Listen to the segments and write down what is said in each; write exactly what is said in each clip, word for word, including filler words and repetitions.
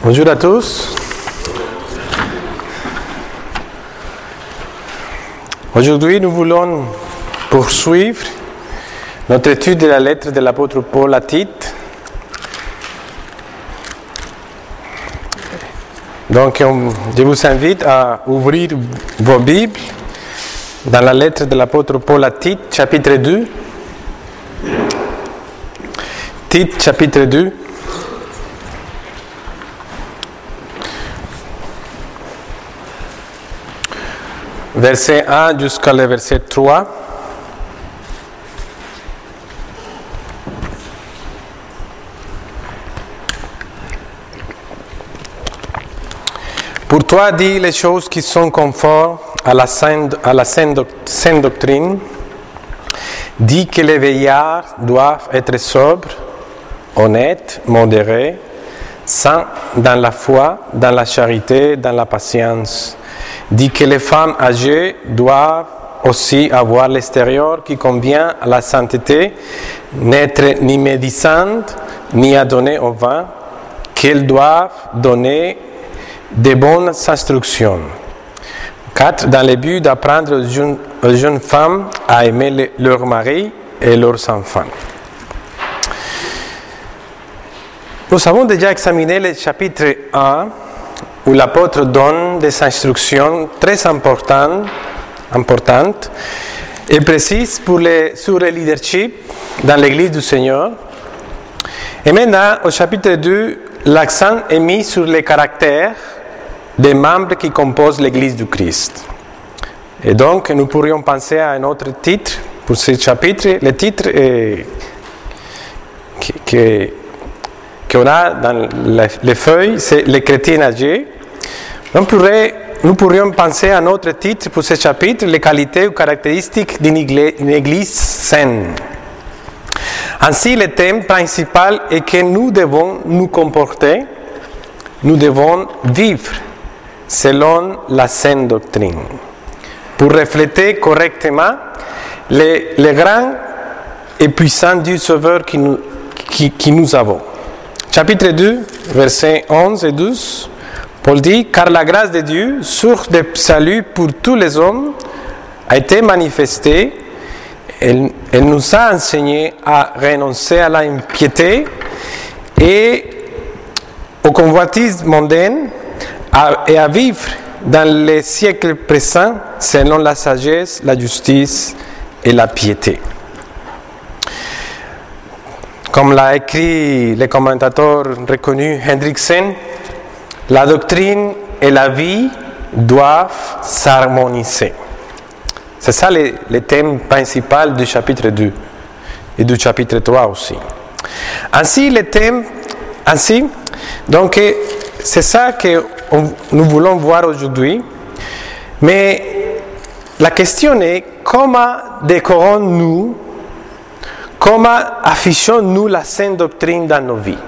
Bonjour à tous. Aujourd'hui, nous voulons poursuivre notre étude de la lettre de l'apôtre Paul à Tite. Donc, je vous invite à ouvrir vos Bibles dans la lettre de l'apôtre Paul à Tite, chapitre deux. Tite, chapitre deux. Verset un jusqu'à le verset trois. Pour toi, dis les choses qui sont conformes à la saine, à la saine, doc, saine doctrine. Dis que les veillards doivent être sobres, honnêtes, modérés, saints dans la foi, dans la charité, dans la patience. Dit que les femmes âgées doivent aussi avoir l'extérieur qui convient à la sainteté, n'être ni médisantes, ni adonnées au vin, qu'elles doivent donner de bonnes instructions. quatre. Dans le but d'apprendre aux jeunes, aux jeunes femmes à aimer le, leur mari et leurs enfants. Nous avons déjà examiné le chapitre un, où l'apôtre donne des instructions très importantes, importantes et précises pour les, sur le leadership dans l'Église du Seigneur. Et maintenant, au chapitre deux, l'accent est mis sur les caractères des membres qui composent l'Église du Christ. Et donc, nous pourrions penser à un autre titre pour ce chapitre. Le titre est, que, que, qu'on a dans les, les feuilles, c'est les chrétiens âgés. On pourrait, nous pourrions penser à un autre titre pour ce chapitre, les qualités ou caractéristiques d'une église, une église saine. Ainsi, le thème principal est que nous devons nous comporter, nous devons vivre selon la saine doctrine, pour refléter correctement les, les grands et puissants Dieu Sauveur qui nous, qui, qui nous avons. Chapitre deux, versets onze et douze. Paul dit, car la grâce de Dieu, source de salut pour tous les hommes, a été manifestée. Elle, elle nous a enseigné à renoncer à l'impiété et aux convoitises mondaines à, et à vivre dans les siècles présents selon la sagesse, la justice et la piété. Comme l'a écrit le commentateur reconnu Hendriksen, la doctrine et la vie doivent s'harmoniser. C'est ça le, le thème principal du chapitre deux et du chapitre trois aussi. Ainsi, le thème, ainsi, donc c'est ça que on, nous voulons voir aujourd'hui. Mais la question est comment décorons-nous, comment affichons-nous la saine doctrine dans nos vies?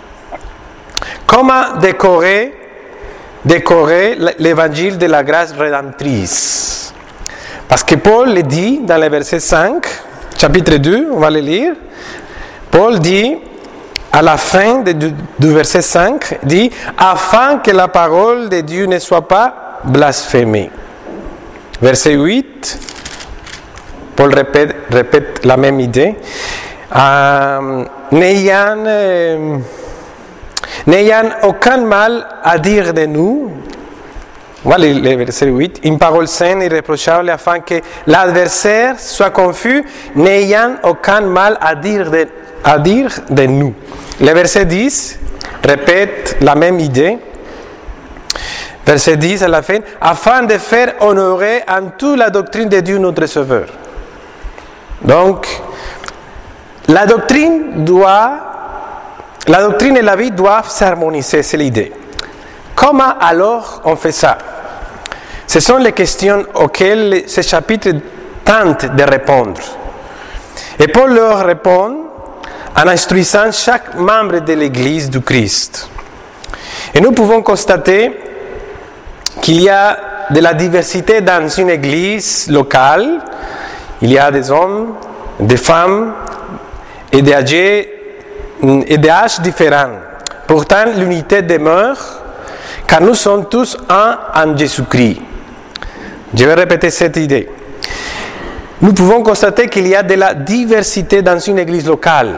Comment décorer, décorer l'évangile de la grâce rédemptrice? Parce que Paul le dit dans le verset cinq, chapitre deux, on va le lire. Paul dit, à la fin de, du, du verset cinq, dit « Afin que la parole de Dieu ne soit pas blasphémée ». Verset huit, Paul répète, répète la même idée. Euh, N'ayant... Euh, N'ayant aucun mal à dire de nous, voilà le verset huit, une parole saine et irréprochable afin que l'adversaire soit confus, n'ayant aucun mal à dire de, à dire de nous. Le verset dix répète la même idée. Verset dix à la fin, afin de faire honorer en tout la doctrine de Dieu notre Sauveur. Donc, la doctrine doit La doctrine et la vie doivent s'harmoniser, c'est l'idée. Comment alors on fait ça? Ce sont les questions auxquelles ce chapitre tente de répondre. Et Paul leur répond en instruisant chaque membre de l'Église du Christ. Et nous pouvons constater qu'il y a de la diversité dans une Église locale. Il y a des hommes, des femmes et des âgés et d'âges différents. Pourtant, l'unité demeure, car nous sommes tous un en Jésus-Christ. Je vais répéter cette idée. Nous pouvons constater qu'il y a de la diversité dans une église locale.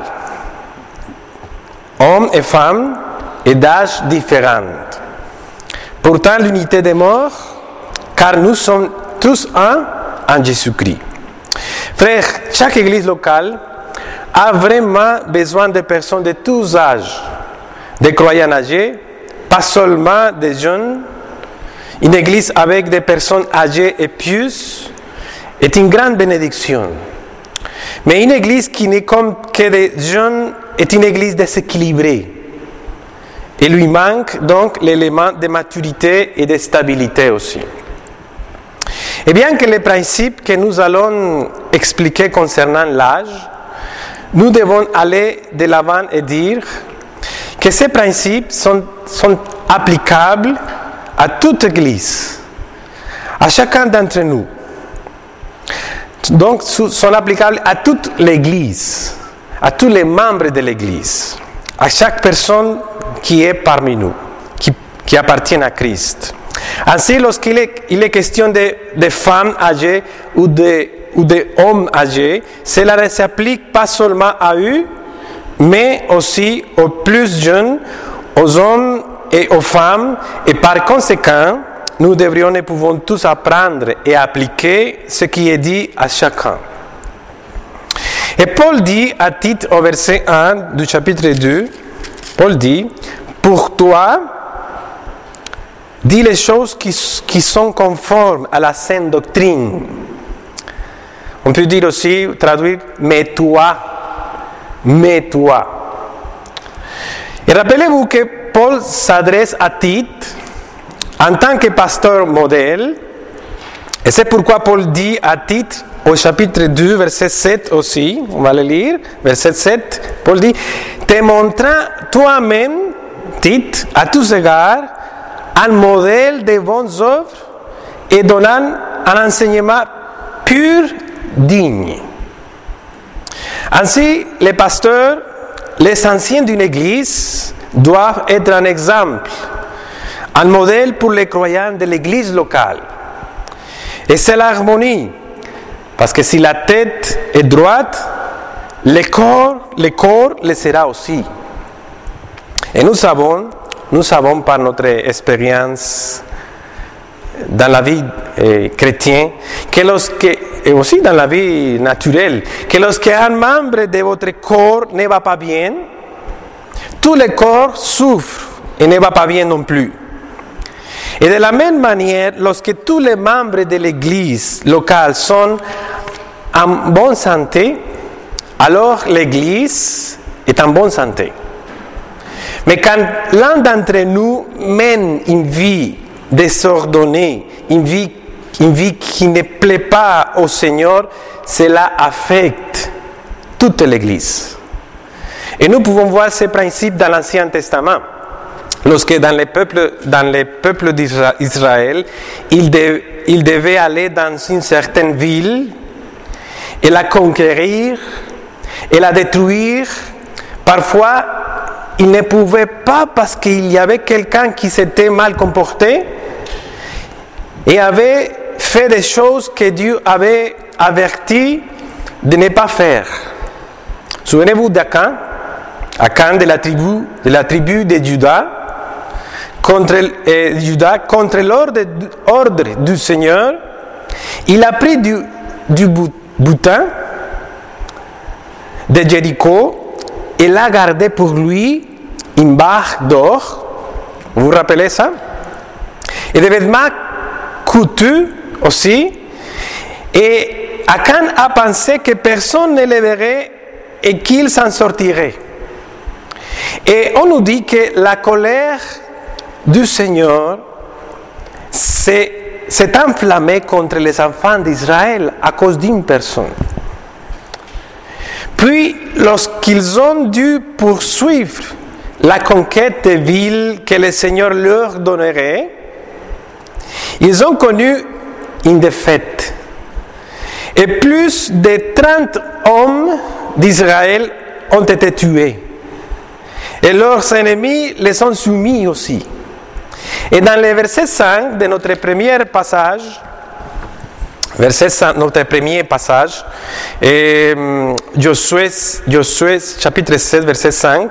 Hommes et femmes et d'âges différents. Pourtant, l'unité demeure, car nous sommes tous un en Jésus-Christ. Frères, chaque église locale a vraiment besoin de personnes de tous âges, des croyants âgés, pas seulement des jeunes. Une église avec des personnes âgées et pieuses est une grande bénédiction. Mais une église qui n'est comme que des jeunes est une église déséquilibrée. Et lui manque donc l'élément de maturité et de stabilité aussi. Et bien que les principes que nous allons expliquer concernant l'âge, nous devons aller de l'avant et dire que ces principes sont, sont applicables à toute église, à chacun d'entre nous. Donc, sont applicables à toute l'église, à tous les membres de l'église, à chaque personne qui est parmi nous, qui, qui appartient à Christ. Ainsi, lorsqu'il est, il est question de, de femmes âgées ou de, ou de hommes âgés, cela ne s'applique pas seulement à eux, mais aussi aux plus jeunes, aux hommes et aux femmes, et par conséquent, nous devrions et pouvons tous apprendre et appliquer ce qui est dit à chacun. Et Paul dit à Tite au verset un du chapitre deux, Paul dit, pour toi, dis les choses qui, qui sont conformes à la saine doctrine. On peut dire aussi, traduire, mais toi, mais toi. Et rappelez-vous que Paul s'adresse à Tite en tant que pasteur modèle, et c'est pourquoi Paul dit à Tite, au chapitre deux, verset sept aussi, on va le lire, verset sept, Paul dit, te montrant toi-même, Tite, à tous égards, un modèle de bonnes œuvres et donnant un enseignement pur, digne. Ainsi, les pasteurs, les anciens d'une église, doivent être un exemple, un modèle pour les croyants de l'église locale. Et c'est l'harmonie, parce que si la tête est droite, le corps, le corps le sera aussi. Et nous savons, nous savons par notre expérience dans la vie euh, chrétienne, que lorsque, et aussi dans la vie naturelle, que lorsqu'un membre de votre corps ne va pas bien, tout le corps souffre et ne va pas bien non plus. Et de la même manière, lorsque tous les membres de l'église locale sont en bonne santé, alors l'église est en bonne santé. Mais quand l'un d'entre nous mène une vie désordonnée, une vie, une vie qui ne plaît pas au Seigneur, cela affecte toute l'église. Et nous pouvons voir ces principes dans l'Ancien Testament. Lorsque dans les peuples, dans les peuples d'Israël, ils, de, ils devaient aller dans une certaine ville et la conquérir et la détruire, parfois ils ne pouvaient pas parce qu'il y avait quelqu'un qui s'était mal comporté et avait fait des choses que Dieu avait averti de ne pas faire. Souvenez-vous d'Akan, Akan de la tribu de, la tribu de Juda, contre, euh, Juda, contre l'ordre, ordre du Seigneur, il a pris du, du butin de Jéricho et l'a gardé pour lui une barre d'or. Vous vous rappelez ça? Et des vêtements coûteux aussi. Et Akan a pensé que personne ne les verrait et qu'il s'en sortirait. Et on nous dit que la colère du Seigneur s'est, s'est enflammée contre les enfants d'Israël à cause d'une personne. Puis, lorsqu'ils ont dû poursuivre la conquête des villes que le Seigneur leur donnerait, ils ont connu une défaite. Et plus de trente hommes d'Israël ont été tués. et leurs ennemis les sont soumis aussi. Et dans le verset cinq de notre premier passage, verset cinq, notre premier passage, et Josué, Josué chapitre sept, verset cinq,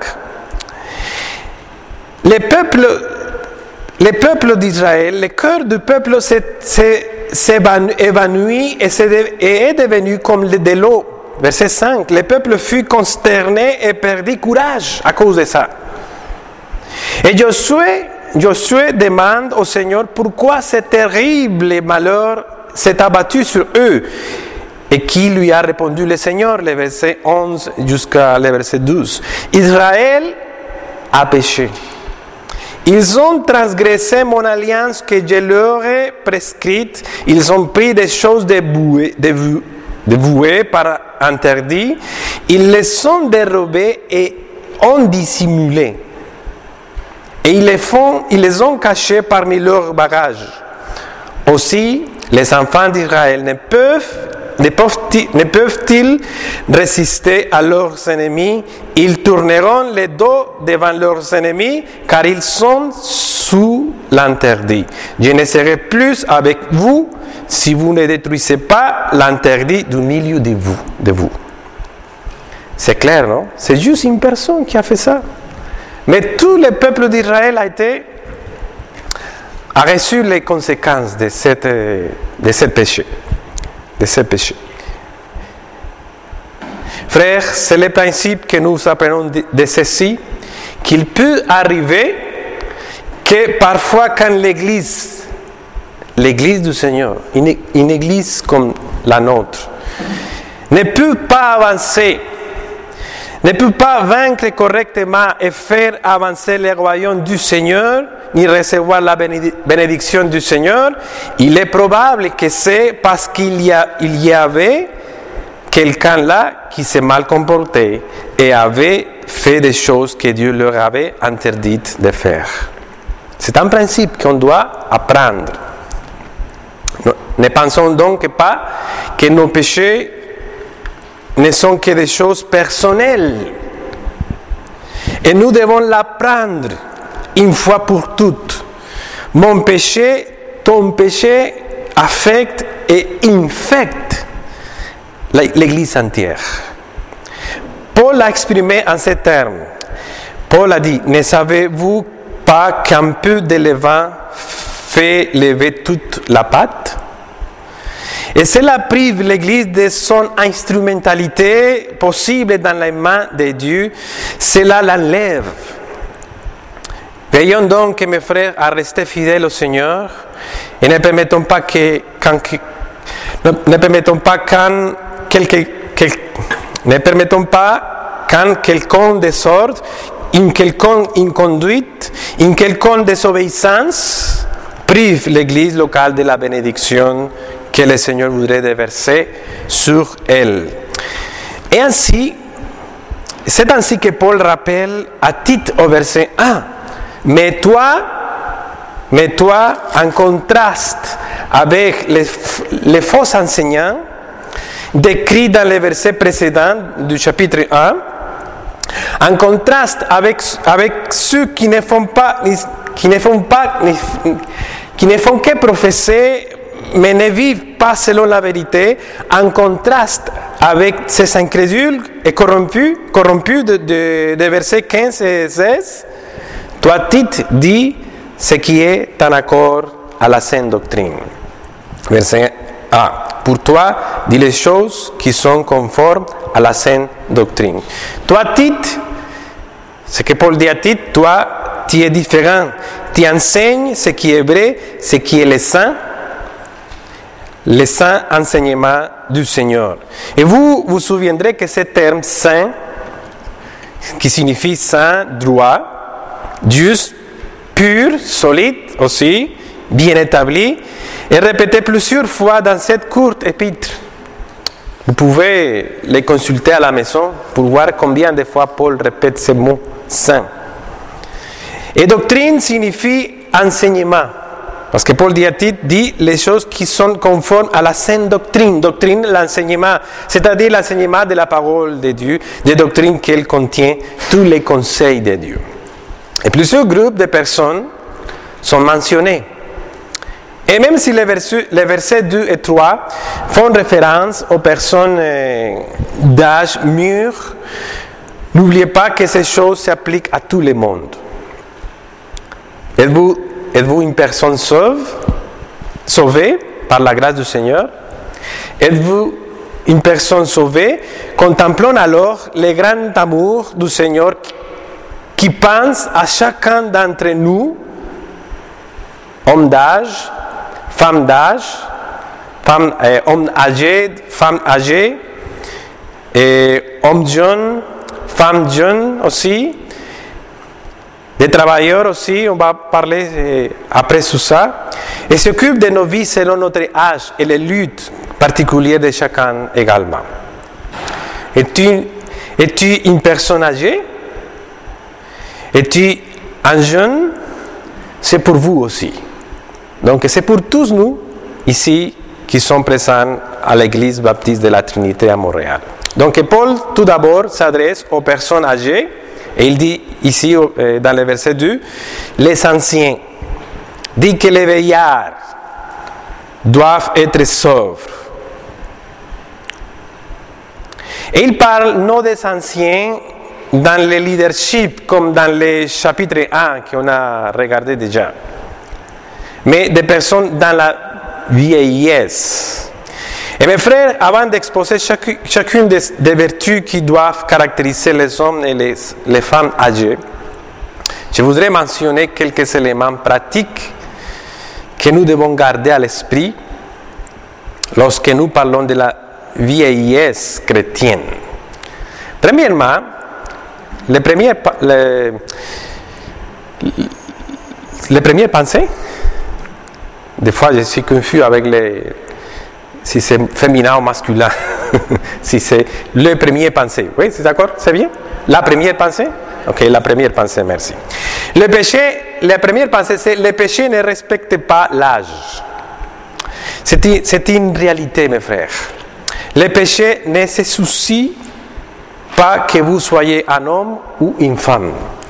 les peuples, les peuples d'Israël, le cœur du peuple s'est, s'est, s'est évanoui et, et est devenu comme de l'eau. Verset cinq, le peuple fut consterné et perdit courage à cause de ça. Et Josué, Josué demande au Seigneur pourquoi ce terrible malheur s'est abattu sur eux. Et qui lui a répondu le Seigneur, le verset onze jusqu'à le verset douze. Israël a péché. Ils ont transgressé mon alliance que je leur ai prescrite. Ils ont pris des choses dévouées, dévouées par interdit. Ils les ont dérobées et ont dissimulé. Et ils les, font, ils les ont cachés parmi leurs bagages. Aussi, les enfants d'Israël ne peuvent, ne peuvent-ils, ne peuvent-ils résister à leurs ennemis? Ils tourneront le dos devant leurs ennemis, car ils sont sous l'interdit. Je ne serai plus avec vous si vous ne détruisez pas l'interdit du milieu de vous. De vous. C'est clair, non? C'est juste une personne qui a fait ça. Mais tout le peuple d'Israël a été a reçu les conséquences de cette de ce péché, de ce péché. Frères, c'est le principe que nous apprenons de, de ceci, qu'il peut arriver que parfois quand l'Église, l'Église du Seigneur, une, une Église comme la nôtre, ne peut pas avancer, ne peut pas vaincre correctement et faire avancer le royaume du Seigneur, ni recevoir la bénédiction du Seigneur, il est probable que c'est parce qu'il y, a, il y avait quelqu'un là qui s'est mal comporté et avait fait des choses que Dieu leur avait interdites de faire. C'est un principe qu'on doit apprendre. Ne pensons donc pas que nos péchés ne sont que des choses personnelles. Et nous devons l'apprendre une fois pour toutes. Mon péché, ton péché affecte et infecte l'Église entière. Paul a exprimé en ces termes. Paul a dit, ne savez-vous pas qu'un peu de levain fait lever toute la pâte? Et cela prive l'Église de son instrumentalité possible dans les mains de Dieu. Cela l'enlève. Veillons donc, mes frères, à rester fidèles au Seigneur et ne permettons pas que, quand, que ne, ne permettons pas quand quelque, quel, ne permettons pas quand quelqu'un désordre, une quelconque inconduite, une quelconque désobéissance prive l'Église locale de la bénédiction que le Seigneur voudrait déverser sur elle. Et ainsi, c'est ainsi que Paul rappelle à Tite au verset un, mais toi, mais toi, en contraste avec les, les faux enseignants décrits dans les versets précédents du chapitre un, en contraste avec, avec ceux qui ne font pas, qui ne font pas, qui ne font que professer, mais ne vivent pas selon la vérité, en contraste avec ces incrédules et corrompus, corrompus de, de, de versets quinze et seize, toi, Tite, dis ce qui est en accord à la saine doctrine. Verset un. Pour toi, dis les choses qui sont conformes à la saine doctrine. Toi, Tite, ce que Paul dit à Tite, toi, tu es différent. Tu enseignes ce qui est vrai, ce qui est le saint, le saint enseignement du Seigneur. Et vous vous souviendrez que ce terme saint, qui signifie saint, droit, juste, pur, solide aussi, bien établi, est répété plusieurs fois dans cette courte épître. Vous pouvez les consulter à la maison pour voir combien de fois Paul répète ce mot saint. Et doctrine signifie enseignement. Parce que Paul dit à Tite, dit les choses qui sont conformes à la saine doctrine. Doctrine, l'enseignement, c'est-à-dire l'enseignement de la parole de Dieu, des doctrines qu'elle contient, tous les conseils de Dieu. Et plusieurs groupes de personnes sont mentionnés. Et même si les versets, les versets deux et trois font référence aux personnes euh, d'âge mûr, n'oubliez pas que ces choses s'appliquent à tout le monde. Êtes-vous, êtes-vous une personne sauve, sauvée par la grâce du Seigneur? Êtes-vous une personne sauvée? Contemplons alors le grand amour du Seigneur qui pense à chacun d'entre nous, hommes d'âge, femmes d'âge, femmes, euh, hommes âgés, femmes âgées, et hommes jeunes, femmes jeunes aussi, des travailleurs aussi, on va parler euh, après tout ça, et s'occupe de nos vies selon notre âge et les luttes particulières de chacun également. Es-tu, es-tu une personne âgée? Es-tu un jeune? C'est pour vous aussi. Donc c'est pour tous nous ici qui sommes présents à l'église baptiste de la Trinité à Montréal. Donc Paul tout d'abord s'adresse aux personnes âgées et il dit ici dans le verset deux, les anciens, dit que les vieillards doivent être sobres. Et il parle non des anciens dans le leadership comme dans le chapitre un qu'on a regardé déjà, mais des personnes dans la vieillesse. Et mes frères, avant d'exposer chaque, chacune des, des vertus qui doivent caractériser les hommes et les, les femmes âgées, je voudrais mentionner quelques éléments pratiques que nous devons garder à l'esprit lorsque nous parlons de la vieillesse chrétienne. Premièrement, les premières, les, les premières pensées, des fois je suis confus avec les, si c'est féminin ou masculin, si c'est le premier pensée. Oui, c'est d'accord? C'est bien? La première pensée? Ok, la première pensée, merci. Le péché, la première pensée, c'est le péché ne respecte pas l'âge. C'est, c'est une réalité, mes frères. Le péché ne se soucie pas que vous soyez un homme ou une femme.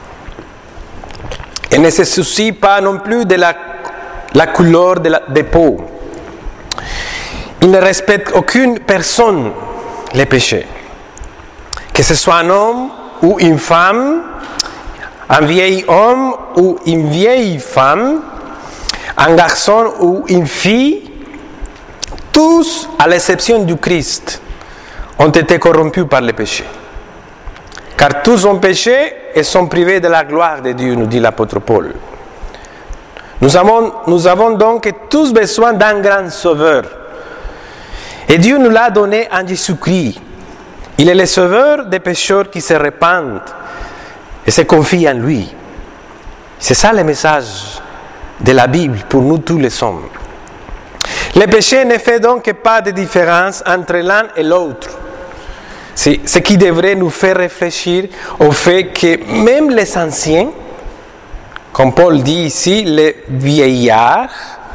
Il ne se soucie pas non plus de la, la couleur de la de peau. Il ne respecte aucune personne, le péché. Que ce soit un homme ou une femme, un vieil homme ou une vieille femme, un garçon ou une fille, tous, à l'exception du Christ, ont été corrompus par le péché. Car tous ont péché et sont privés de la gloire de Dieu, nous dit l'apôtre Paul. Nous avons, nous avons donc tous besoin d'un grand sauveur. Et Dieu nous l'a donné en Jésus-Christ. Il est le sauveur des pécheurs qui se répandent et se confient en lui. C'est ça le message de la Bible pour nous tous les hommes. Le péché ne fait donc pas de différence entre l'un et l'autre. C'est ce qui devrait nous faire réfléchir au fait que même les anciens, comme Paul dit ici, les vieillards,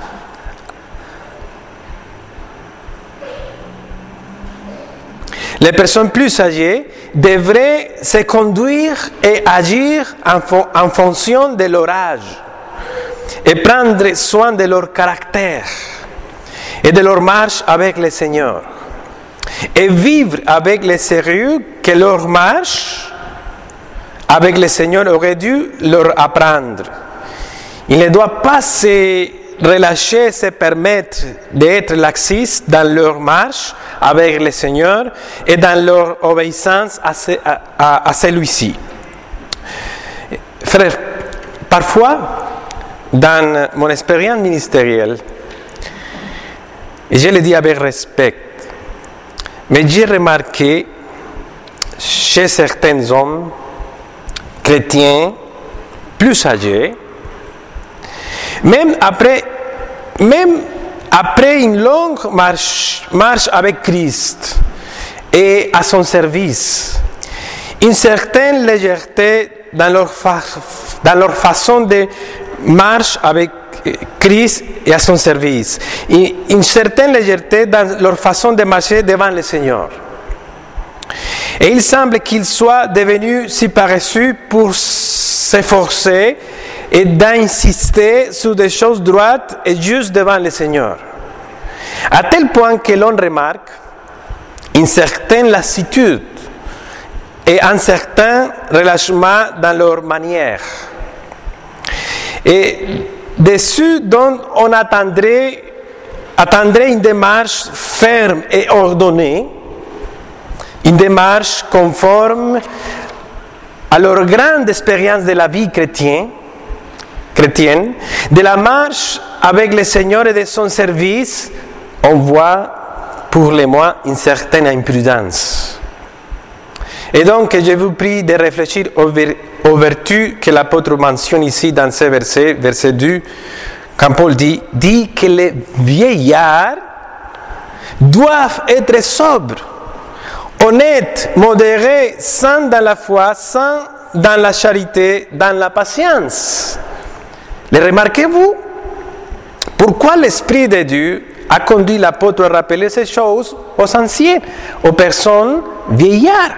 les personnes plus âgées devraient se conduire et agir en, fo- en fonction de leur âge et prendre soin de leur caractère et de leur marche avec le Seigneur et vivre avec le sérieux que leur marche avec le Seigneur aurait dû leur apprendre. Ils ne doivent pas se relâcher, se permettre d'être laxistes dans leur marche avec le Seigneur et dans leur obéissance à, ce, à, à, à celui-ci. Frère, parfois, dans mon expérience ministérielle, et je le dis avec respect, mais j'ai remarqué chez certains hommes chrétiens plus âgés, même après, même après une longue marche, marche avec Christ et à son service, une certaine légèreté dans leur, fa- dans leur façon de marcher avec Christ et à son service, et une certaine légèreté dans leur façon de marcher devant le Seigneur. Et il semble qu'ils soient devenus si paresseux pour s'efforcer et d'insister sur des choses droites et justes devant le Seigneur. À tel point que l'on remarque une certaine lassitude et un certain relâchement dans leur manière. Et dessus dont on attendrait, attendrait une démarche ferme et ordonnée, une démarche conforme à leur grande expérience de la vie chrétienne, chrétienne, de la marche avec le Seigneur et de son service, on voit pour le moins une certaine imprudence. Et donc, je vous prie de réfléchir aux, ver- aux vertus que l'apôtre mentionne ici dans ce verset, verset deux, quand Paul dit, dit que les vieillards doivent être sobres, honnêtes, modérés, saints dans la foi, saints dans la charité, dans la patience. Le remarquez-vous? Pourquoi l'Esprit de Dieu a conduit l'apôtre à rappeler ces choses aux anciens, aux personnes vieillards?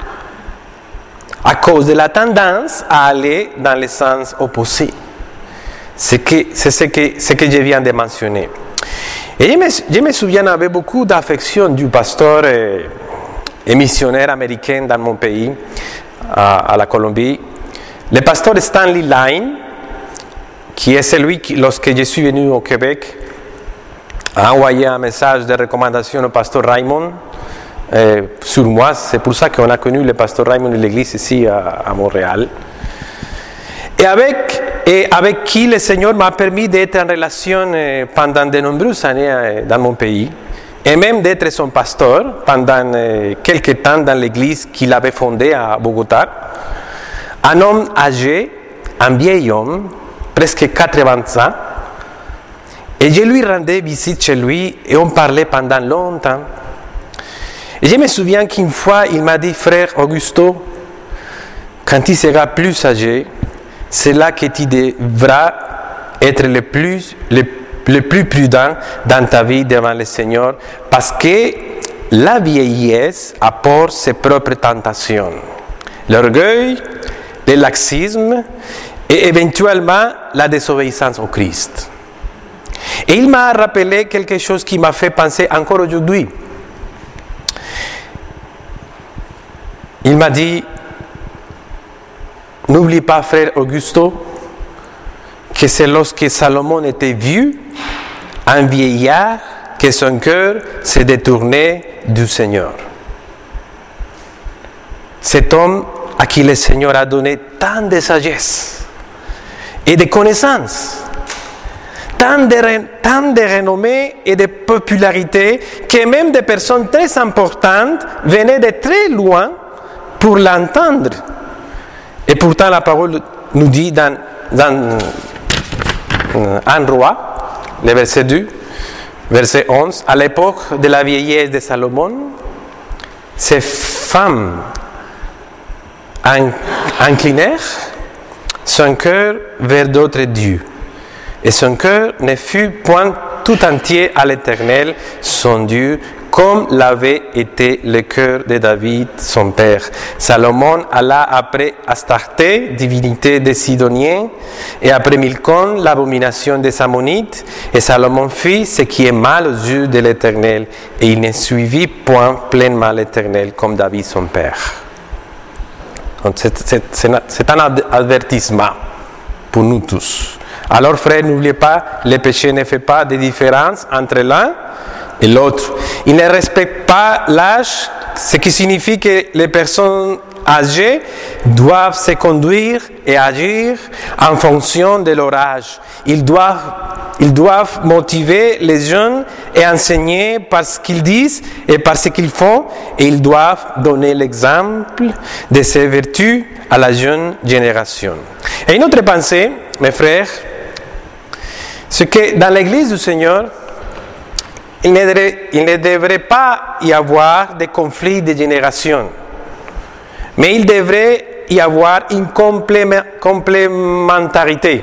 À cause de la tendance à aller dans le sens opposé. C'est, que, c'est ce, que, ce que je viens de mentionner. Et je me, je me souviens avec beaucoup d'affection du pasteur et, et missionnaire américain dans mon pays, à, à la Colombie, le pasteur Stanley Line, qui est celui qui, lorsque je suis venu au Québec, a envoyé un message de recommandation au pasteur Raymond euh, sur moi. C'est pour ça qu'on a connu le pasteur Raymond de l'église ici à, à Montréal. Et avec, et avec qui le Seigneur m'a permis d'être en relation euh, pendant de nombreuses années euh, dans mon pays, et même d'être son pasteur pendant euh, quelques temps dans l'église qu'il avait fondée à Bogota. Un homme âgé, un vieil homme, presque quatre-vingts ans, et je lui rendais visite chez lui et on parlait pendant longtemps. Et je me souviens qu'une fois, il m'a dit, frère Augusto, quand tu seras plus âgé, c'est là que tu devras être le plus, le, le plus prudent dans ta vie devant le Seigneur, parce que la vieillesse apporte ses propres tentations. L'orgueil, le laxisme et éventuellement la désobéissance au Christ. Et il m'a rappelé quelque chose qui m'a fait penser encore aujourd'hui. Il m'a dit, n'oublie pas, frère Augusto, que c'est lorsque Salomon était vieux, un vieillard, que son cœur s'est détourné du Seigneur. Cet homme à qui le Seigneur a donné tant de sagesse et de connaissances, tant de, tant de renommée et de popularité, que même des personnes très importantes venaient de très loin pour l'entendre. Et pourtant, la parole nous dit dans, dans un roi, le verset deux, verset onze, à l'époque de la vieillesse de Salomon, ces femmes inclinèrent son cœur vers d'autres dieux. Et son cœur ne fut point tout entier à l'Éternel, son Dieu, comme l'avait été le cœur de David, son père. Salomon alla après Astarté, divinité des Sidoniens, et après Milcom, l'abomination des Ammonites, et Salomon fit ce qui est mal aux yeux de l'Éternel, et il ne suivit point pleinement l'Éternel comme David, son père. Donc c'est, c'est, c'est un avertissement pour nous tous. Alors, frère, n'oubliez pas, le péché ne fait pas de différence entre l'un et l'autre. Il ne respecte pas l'âge, ce qui signifie que les personnes âgées doivent se conduire et agir en fonction de leur âge. Ils doivent, ils doivent motiver les jeunes et enseigner par ce qu'ils disent et par ce qu'ils font, et ils doivent donner l'exemple de ces vertus à la jeune génération. Et une autre pensée, mes frères, c'est que dans l'Église du Seigneur, il ne, devrait, il ne devrait pas y avoir de conflits de génération, mais il devrait y avoir une complémentarité.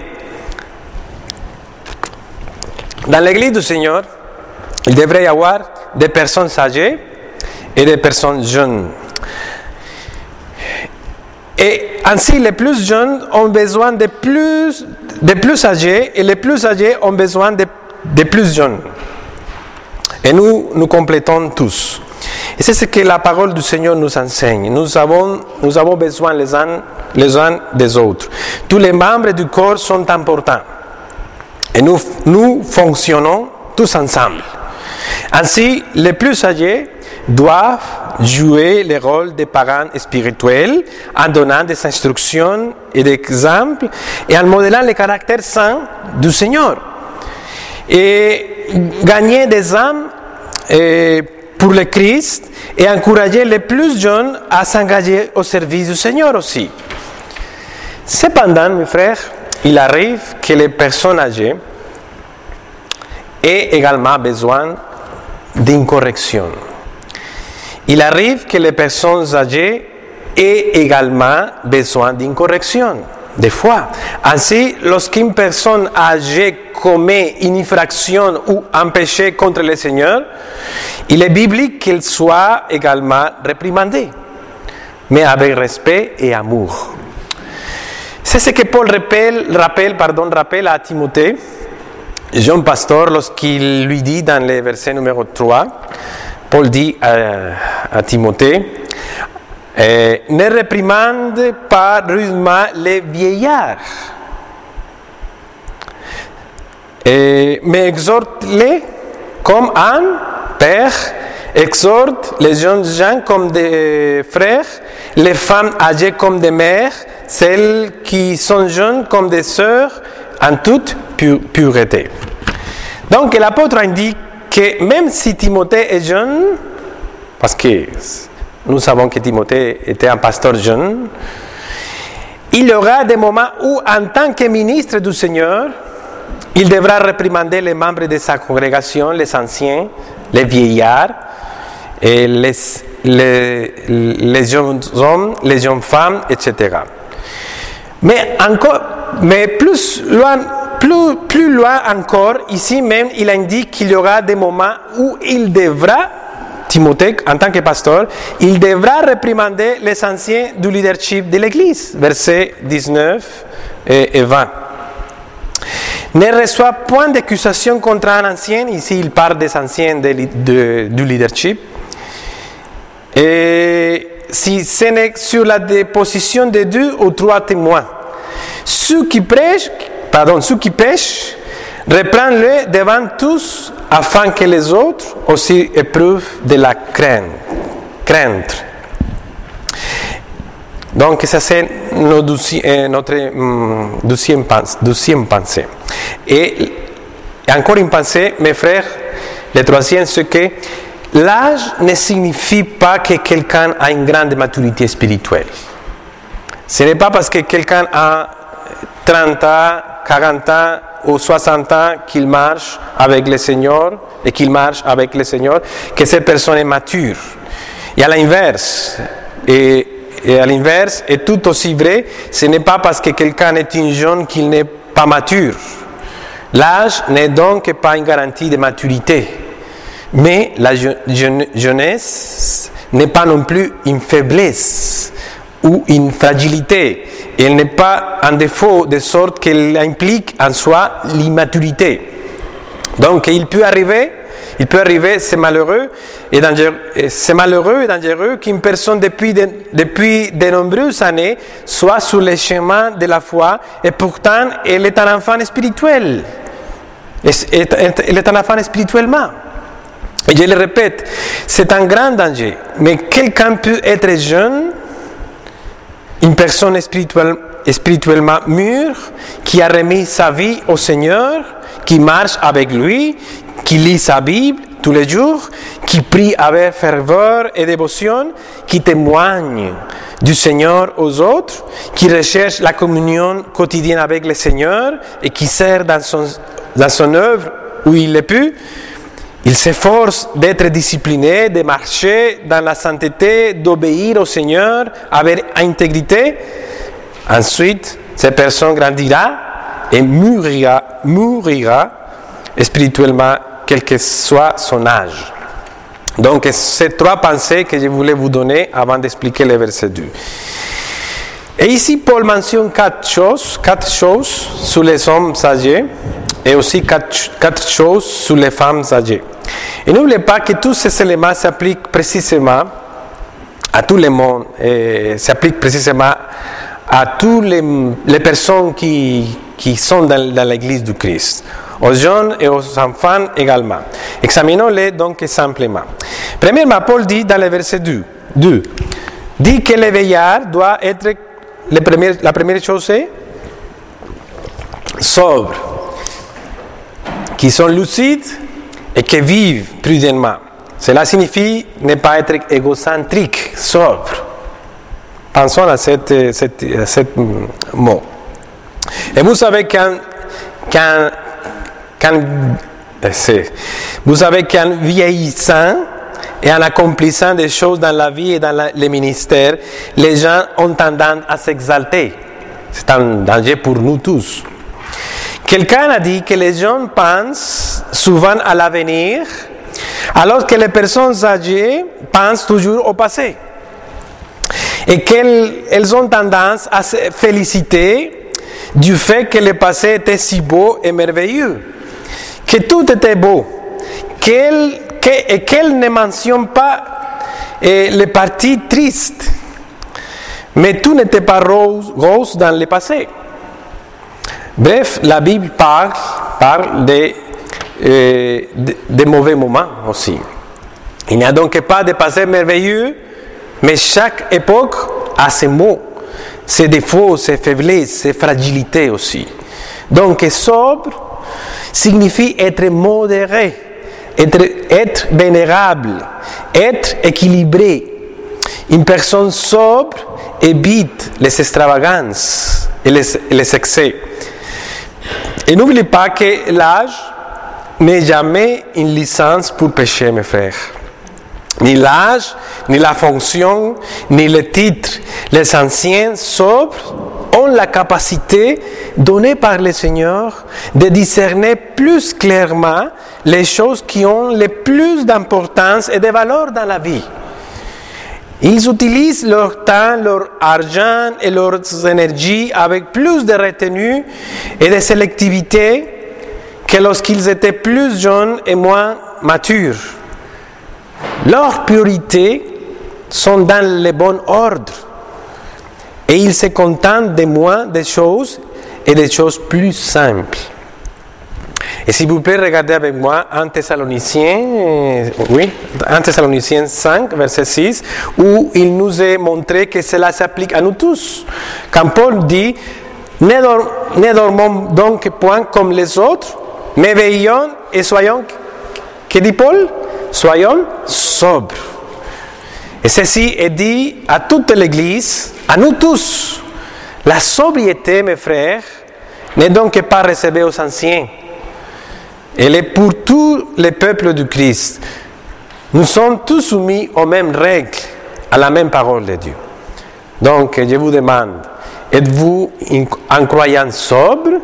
Dans l'Église du Seigneur, il devrait y avoir des personnes âgées et des personnes jeunes. Et ainsi, les plus jeunes ont besoin de plus, de plus âgés et les plus âgés ont besoin de, de plus jeunes. Et nous, nous complétons tous. Et c'est ce que la parole du Seigneur nous enseigne. Nous avons, nous avons besoin les uns, les uns des autres. Tous les membres du corps sont importants. Et nous, nous fonctionnons tous ensemble. Ainsi, les plus âgés doivent jouer le rôle des parents spirituels en donnant des instructions et des exemples et en modelant le caractère saint du Seigneur. Et gagner des âmes et pour le Christ et encourager les plus jeunes à s'engager au service du Seigneur aussi. Cependant, mes frères, il arrive que les personnes âgées aient également besoin d'une correction. Il arrive que les personnes âgées aient également besoin d'une correction, des fois. Ainsi, lorsqu'une personne âgée commet une infraction ou un péché contre le Seigneur, il est biblique qu'elle soit également réprimandée, mais avec respect et amour. C'est ce que Paul rappelle, rappelle, pardon, rappelle à Timothée, jeune pasteur, lorsqu'il lui dit dans le verset numéro trois, Paul dit à, à Timothée, euh, ne réprimande pas rudement les vieillards, et, mais exhorte-les comme un père exhorte les jeunes gens comme des frères, les femmes âgées comme des mères, celles qui sont jeunes comme des sœurs, en toute pu- pureté. Donc l'apôtre indique que même si Timothée est jeune, parce que nous savons que Timothée était un pasteur jeune, il y aura des moments où, en tant que ministre du Seigneur, il devra réprimander les membres de sa congrégation, les anciens, les vieillards, et les, les, les jeunes hommes, les jeunes femmes, et cetera. Mais, encore, mais plus, loin, plus, plus loin encore, ici même, il indique qu'il y aura des moments où il devra, Timothée, en tant que pasteur, il devra réprimander les anciens du leadership de l'Église, versets dix-neuf et vingt. Ne reçoit point d'accusation contre un ancien, ici il parle des anciens de, de, du leadership, et si ce n'est sur la déposition de deux ou trois témoins. Ceux qui prêchent, pardon, ceux qui pêchent, reprends-le devant tous, afin que les autres aussi éprouvent de la crainte. crainte. Donc, ça c'est notre, notre hum, deuxième, deuxième pensée. Et encore une pensée, mes frères, le troisième, c'est que l'âge ne signifie pas que quelqu'un a une grande maturité spirituelle. Ce n'est pas parce que quelqu'un a trente ans, quarante ans ou soixante ans qu'il marche avec le Seigneur et qu'il marche avec le Seigneur que cette personne est mature. Et à l'inverse, et, et à l'inverse, est tout aussi vrai, ce n'est pas parce que quelqu'un est un jeune qu'il n'est pas mature. L'âge n'est donc pas une garantie de maturité. Mais la jeunesse n'est pas non plus une faiblesse ou une fragilité. Elle n'est pas un défaut de sorte qu'elle implique en soi l'immaturité. Donc il peut arriver, il peut arriver, c'est malheureux et dangereux, c'est malheureux et dangereux qu'une personne depuis de, depuis de nombreuses années soit sur le chemin de la foi et pourtant elle est un enfant spirituel. Elle est un enfant spirituellement. Et je le répète, c'est un grand danger. Mais quelqu'un peut être jeune, une personne spirituelle, spirituellement mûre, qui a remis sa vie au Seigneur, qui marche avec lui, qui lit sa Bible tous les jours, qui prie avec ferveur et dévotion, qui témoigne du Seigneur aux autres, qui recherche la communion quotidienne avec le Seigneur et qui sert dans son, dans son œuvre où il le peut. Il s'efforce d'être discipliné, de marcher dans la sainteté, d'obéir au Seigneur avec intégrité. Ensuite, cette personne grandira et mûrira, mûrira spirituellement, quel que soit son âge. Donc, ces trois pensées que je voulais vous donner avant d'expliquer le verset deux. Et ici, Paul mentionne quatre choses, quatre choses sur les hommes âgés et aussi quatre, quatre choses sur les femmes âgées. Et n'oubliez pas que tous ces éléments s'appliquent précisément à tout le monde, et s'appliquent précisément à toutes les, les personnes qui, qui sont dans, dans l'Église du Christ, aux jeunes et aux enfants également. Examinons-les donc simplement. Premièrement, Paul dit dans le verset deux, deux dit que le veillard doit être, le premier, la première chose c'est sobre, qui sont lucides et qui vivent prudemment. Cela signifie ne pas être égocentrique, sobre. Pensons à cette, cette, à cette mot. Et vous savez qu'un, qu'un, qu'un, vous savez qu'en vieillissant et en accomplissant des choses dans la vie et dans la, les ministères, les gens ont tendance à s'exalter. C'est un danger pour nous tous. Quelqu'un a dit que les gens pensent souvent à l'avenir, alors que les personnes âgées pensent toujours au passé. Et qu'elles elles ont tendance à se féliciter du fait que le passé était si beau et merveilleux, que tout était beau, qu'elles, que, et qu'elles ne mentionnent pas eh, les parties tristes, mais tout n'était pas rose, rose dans le passé. Bref, la Bible parle, parle des euh, de, de mauvais moments aussi. Il n'y a donc pas de passé merveilleux, mais chaque époque a ses maux, ses défauts, ses faiblesses, ses fragilités aussi. Donc, sobre signifie être modéré, être, être vénérable, être équilibré. Une personne sobre évite les extravagances et les, les excès. Et n'oubliez pas que l'âge n'est jamais une licence pour pécher, mes frères. Ni l'âge, ni la fonction, ni le titre. Les anciens sobres ont la capacité donnée par le Seigneur de discerner plus clairement les choses qui ont le plus d'importance et de valeur dans la vie. Ils utilisent leur temps, leur argent et leurs énergies avec plus de retenue et de sélectivité que lorsqu'ils étaient plus jeunes et moins matures. Leurs priorités sont dans le bon ordre et ils se contentent de moins de choses et des choses plus simples. Et si vous pouvez regarder avec moi un Thessaloniciens, euh, oui, un Thessaloniciens cinq, verset six, où il nous est montré que cela s'applique à nous tous. Quand Paul dit, ne, dorm, ne dormons donc point comme les autres, mais veillons et soyons, que dit Paul? Soyons sobres. Et ceci est dit à toute l'Église, à nous tous. La sobriété, mes frères, n'est donc pas réservée aux anciens. Elle est pour tous les peuples du Christ. Nous sommes tous soumis aux mêmes règles, à la même parole de Dieu. Donc, je vous demande, êtes-vous un croyant sobre?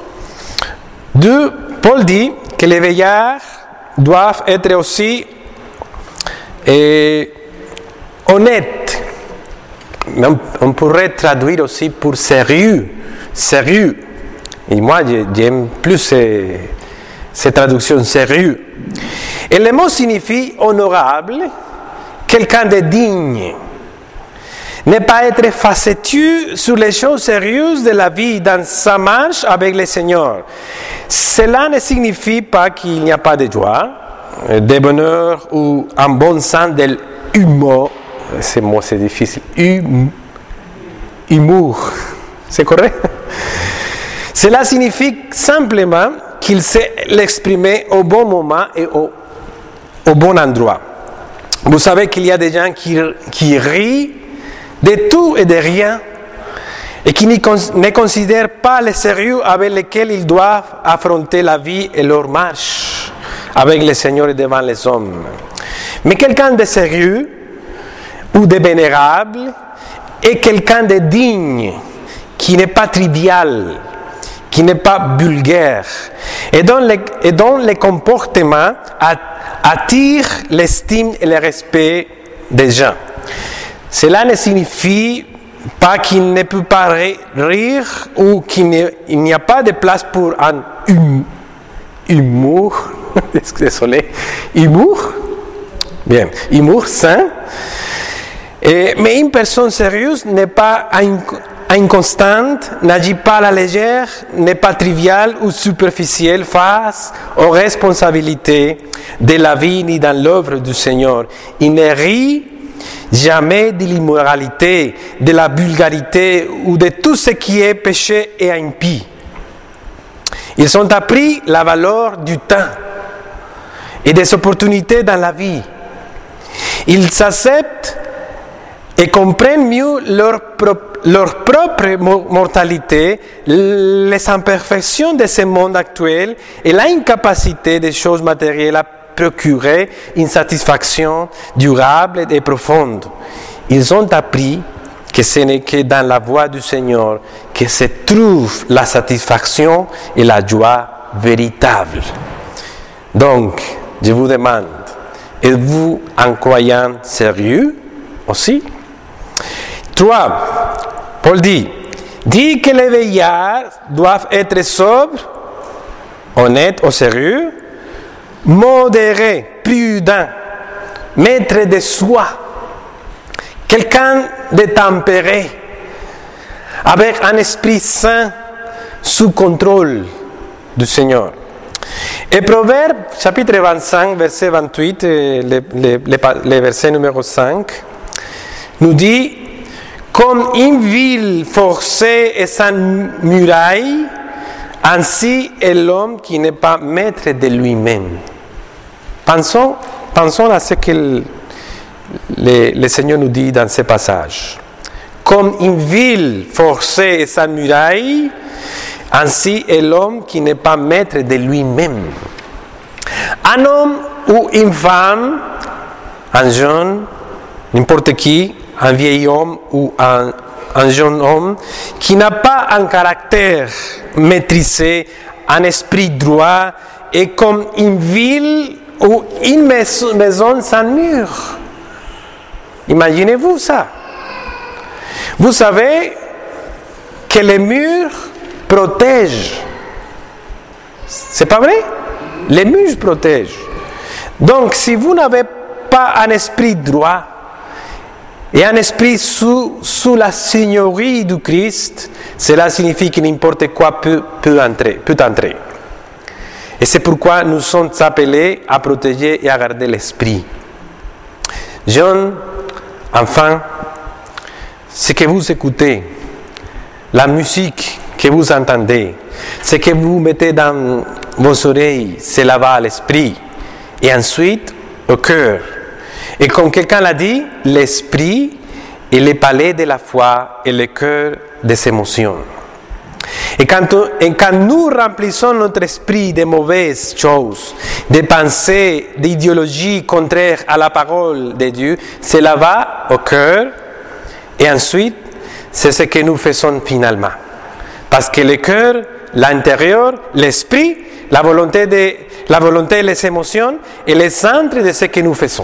Deux, Paul dit que les veillards doivent être aussi eh, honnêtes. On, on pourrait traduire aussi pour sérieux. Sérieux. Et moi, j'aime plus ces, ces traductions sérieux. Et le mot signifie honorable, quelqu'un de digne. Ne pas être facétieux sur les choses sérieuses de la vie dans sa marche avec le Seigneur. Cela ne signifie pas qu'il n'y a pas de joie, de bonheur ou un bon sens de l'humour. Ce mot c'est difficile. Hum, humour. C'est correct? Cela signifie simplement qu'il sait l'exprimer au bon moment et au, au bon endroit. Vous savez qu'il y a des gens qui, qui rient de tout et de rien et qui ne considèrent pas le sérieux avec lequel ils doivent affronter la vie et leur marche avec le Seigneur et devant les hommes. Mais quelqu'un de sérieux ou de vénérable est quelqu'un de digne, qui n'est pas trivial, qui n'est pas vulgaire, et dont le, et dont le comportement attire l'estime et le respect des gens. Cela ne signifie pas qu'il ne peut pas rire ou qu'il n'y a pas de place pour un hum, humour, désolé, humour, bien, humour sain. Et, mais une personne sérieuse n'est pas inconstante, n'agit pas à la légère, n'est pas triviale ou superficielle face aux responsabilités de la vie ni dans l'œuvre du Seigneur. Il ne rit jamais de l'immoralité, de la vulgarité ou de tout ce qui est péché et impie. Ils ont appris la valeur du temps et des opportunités dans la vie. Ils s'acceptent et comprennent mieux leur, pro- leur propre mortalité, les imperfections de ce monde actuel et l'incapacité des choses matérielles à procurer une satisfaction durable et profonde. Ils ont appris que ce n'est que dans la voie du Seigneur que se trouve la satisfaction et la joie véritable. Donc, je vous demande, êtes-vous un croyant sérieux aussi? trois. Paul dit, dit que les veillards doivent être sobres, honnêtes au sérieux, modérés, prudents, maîtres de soi, quelqu'un de tempéré, avec un esprit saint sous contrôle du Seigneur. Et Proverbe, chapitre vingt-cinq, verset vingt-huit, le, le, le, le verset numéro cinq, nous dit, comme une ville forcée et sans muraille, ainsi est l'homme qui n'est pas maître de lui-même. Pensons, pensons à ce que le, le, le Seigneur nous dit dans ce passage. Comme une ville forcée et sans muraille, ainsi est l'homme qui n'est pas maître de lui-même. Un homme ou une femme, un jeune, n'importe qui, un vieil homme ou un, un jeune homme, qui n'a pas un caractère maîtrisé, un esprit droit, est comme une ville ou une maison, maison sans mur. Imaginez-vous ça. Vous savez que les murs protègent. C'est pas vrai? Les murs protègent. Donc, si vous n'avez pas un esprit droit et un esprit sous, sous la seigneurie du Christ, cela signifie que n'importe quoi peut, peut, entrer, peut entrer. Et c'est pourquoi nous sommes appelés à protéger et à garder l'esprit. Jeunes, enfants, ce que vous écoutez, la musique que vous entendez, ce que vous mettez dans vos oreilles, cela va à l'esprit et ensuite au cœur. Et comme quelqu'un l'a dit, l'esprit est le palais de la foi et le cœur des émotions. Et quand, et quand nous remplissons notre esprit de mauvaises choses, de pensées, d'idéologies contraires à la parole de Dieu, cela va au cœur et ensuite c'est ce que nous faisons finalement. Parce que le cœur, l'intérieur, l'esprit, la volonté, de, la volonté et les émotions est le centre de ce que nous faisons.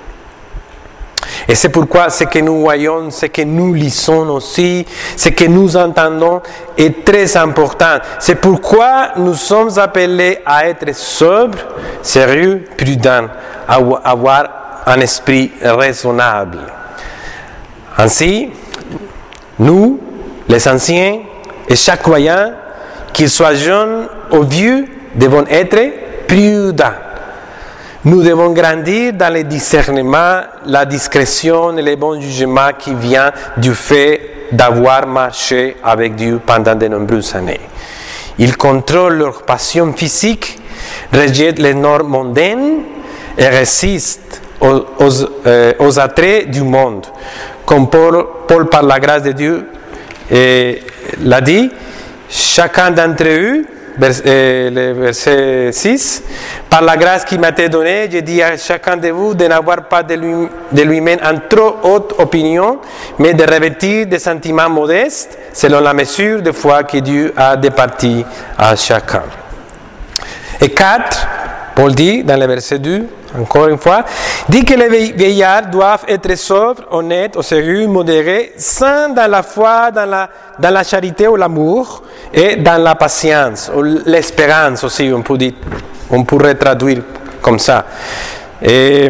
Et c'est pourquoi ce que nous voyons, ce que nous lisons aussi, ce que nous entendons est très important. C'est pourquoi nous sommes appelés à être sobres, sérieux, prudents, à avoir un esprit raisonnable. Ainsi, nous, les anciens, et chaque croyant, qu'il soit jeune ou vieux, devons être prudents. Nous devons grandir dans le discernement, la discrétion et le bon jugement qui vient du fait d'avoir marché avec Dieu pendant de nombreuses années. Ils contrôlent leur passion physique, rejettent les normes mondaines et résistent aux, aux, euh, aux attraits du monde. Comme Paul, Paul par la grâce de Dieu, et l'a dit, chacun d'entre eux, vers, euh, le verset six, par la grâce qui m'a été donnée, je dis à chacun de vous de n'avoir pas de, lui, de lui-même une trop haute opinion, mais de revêtir des sentiments modestes, selon la mesure de foi que Dieu a départie à chacun. Et quatre, Paul dit dans le verset deux, encore une fois, dit que les vieillards doivent être sobres, honnêtes, au sérieux, modérés, sains dans la foi, dans la, dans la charité ou l'amour, et dans la patience, ou l'espérance aussi, on, peut dire, on pourrait traduire comme ça. Et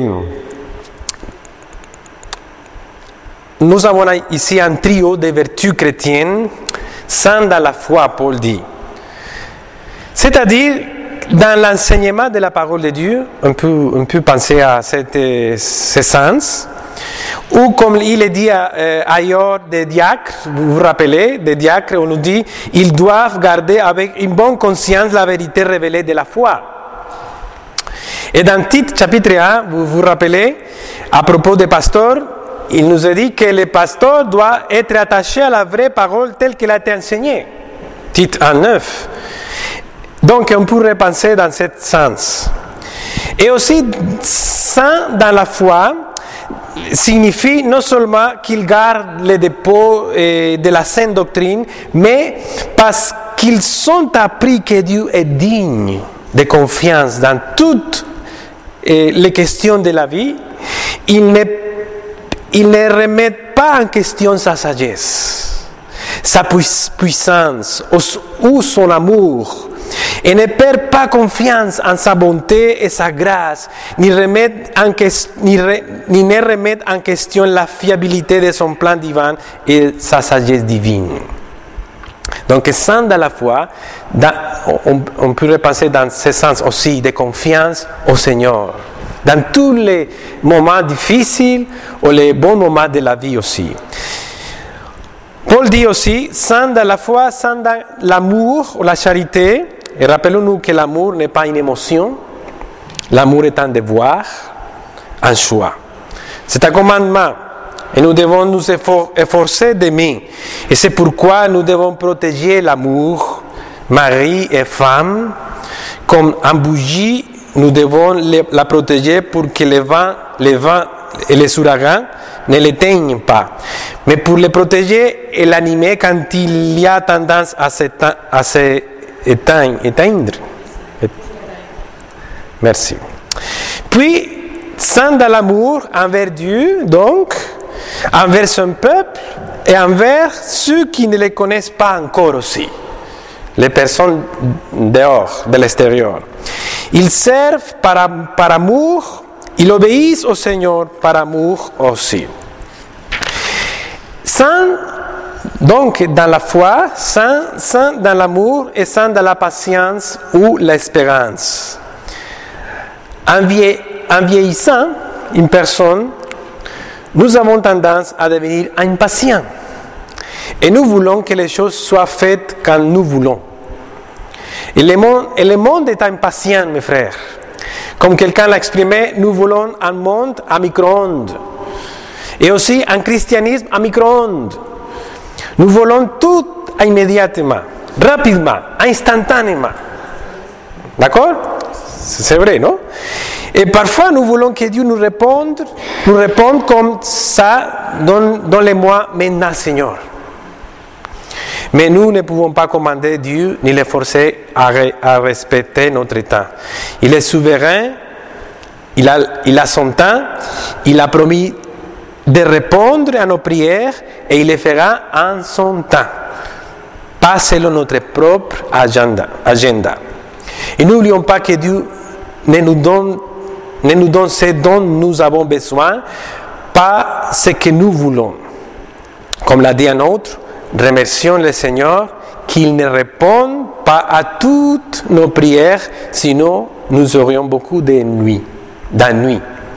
nous avons ici un trio de vertus chrétiennes, sains dans la foi, Paul dit. C'est-à-dire, dans l'enseignement de la parole de Dieu, on peut, on peut penser à cette, ce sens, ou comme il est dit euh, ailleurs des diacres, vous vous rappelez, des diacres, on nous dit, ils doivent garder avec une bonne conscience la vérité révélée de la foi. Et dans Tite chapitre un, vous vous rappelez, à propos des pasteurs, il nous a dit que le pasteur doit être attaché à la vraie parole telle qu'elle a été enseignée. Tite un neuf. Donc, on pourrait penser dans ce sens. Et aussi, saint dans la foi signifie non seulement qu'ils gardent les dépôts de la sainte doctrine, mais parce qu'ils sont appris que Dieu est digne de confiance dans toutes les questions de la vie. Ils ne, ils ne remettent pas en question sa sagesse, sa puissance ou son amour. Et ne perd pas confiance en sa bonté et sa grâce, ni, en que, ni, re, ni ne remet en question la fiabilité de son plan divin et sa sagesse divine. Donc, sans dans la foi, dans, on, on pourrait penser dans ce sens aussi de confiance au Seigneur, dans tous les moments difficiles ou les bons moments de la vie aussi. Paul dit aussi, sans dans la foi, sans dans l'amour ou la charité. Et rappelons-nous que l'amour n'est pas une émotion, l'amour est un devoir, un choix. C'est un commandement et nous devons nous efforcer d'aimer. Et c'est pourquoi nous devons protéger l'amour, mari et femme, comme un bougie, nous devons la protéger pour que les vents, les vents et les ouragans ne l'éteignent pas. Mais pour les protéger et l'animer quand il y a tendance à s'éteindre, Éteindre, éteindre. Merci. Puis, sans de l'amour envers Dieu, donc, envers son peuple et envers ceux qui ne les connaissent pas encore aussi, les personnes dehors, de l'extérieur. Ils servent par, par amour, ils obéissent au Seigneur par amour aussi. Sans Donc, dans la foi, saint, saint dans l'amour et saint dans la patience ou l'espérance. En, vie, en vieillissant, une personne, nous avons tendance à devenir impatients. Et nous voulons que les choses soient faites quand nous voulons. Et le monde, et le monde est impatient, mes frères. Comme quelqu'un l'a exprimé, nous voulons un monde à micro-ondes. Et aussi un christianisme à micro-ondes. Nous voulons tout immédiatement, rapidement, instantanément. D'accord? C'est vrai, non? Et parfois, nous voulons que Dieu nous réponde, nous réponde comme ça, donne-le-moi maintenant, Seigneur. Mais nous ne pouvons pas commander Dieu ni le forcer à, à respecter notre temps. Il est souverain, il a, il a son temps, il a promis de répondre à nos prières et il le fera en son temps, pas selon notre propre agenda. agenda. Et n'oublions pas que Dieu ne nous donne, ne nous donne ce dont nous avons besoin, pas ce que nous voulons. Comme l'a dit un autre, remercions le Seigneur qu'il ne répond pas à toutes nos prières, sinon nous aurions beaucoup d'ennuis. d'ennuis.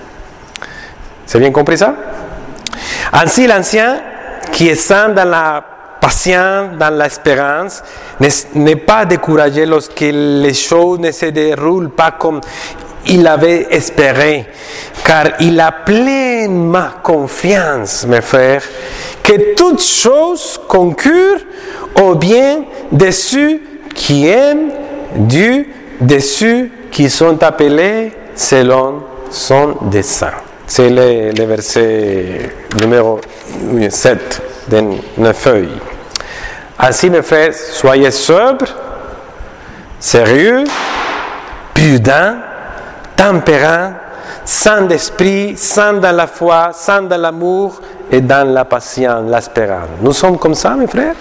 C'est bien compris ça? Ainsi, l'ancien qui est saint dans la patience, dans l'espérance, n'est pas découragé lorsque les choses ne se déroulent pas comme il avait espéré, car il a pleinement confiance, mes frères, que toutes choses concourent au bien de ceux qui aiment Dieu, de ceux qui sont appelés selon son dessein. C'est le, le verset numéro sept de neuf feuilles. Ainsi, mes frères, soyez sobres, sérieux, prudents, tempérants, sains d'esprit, sains dans la foi, sains dans l'amour et dans la patience, l'espérance. Nous sommes comme ça, mes frères?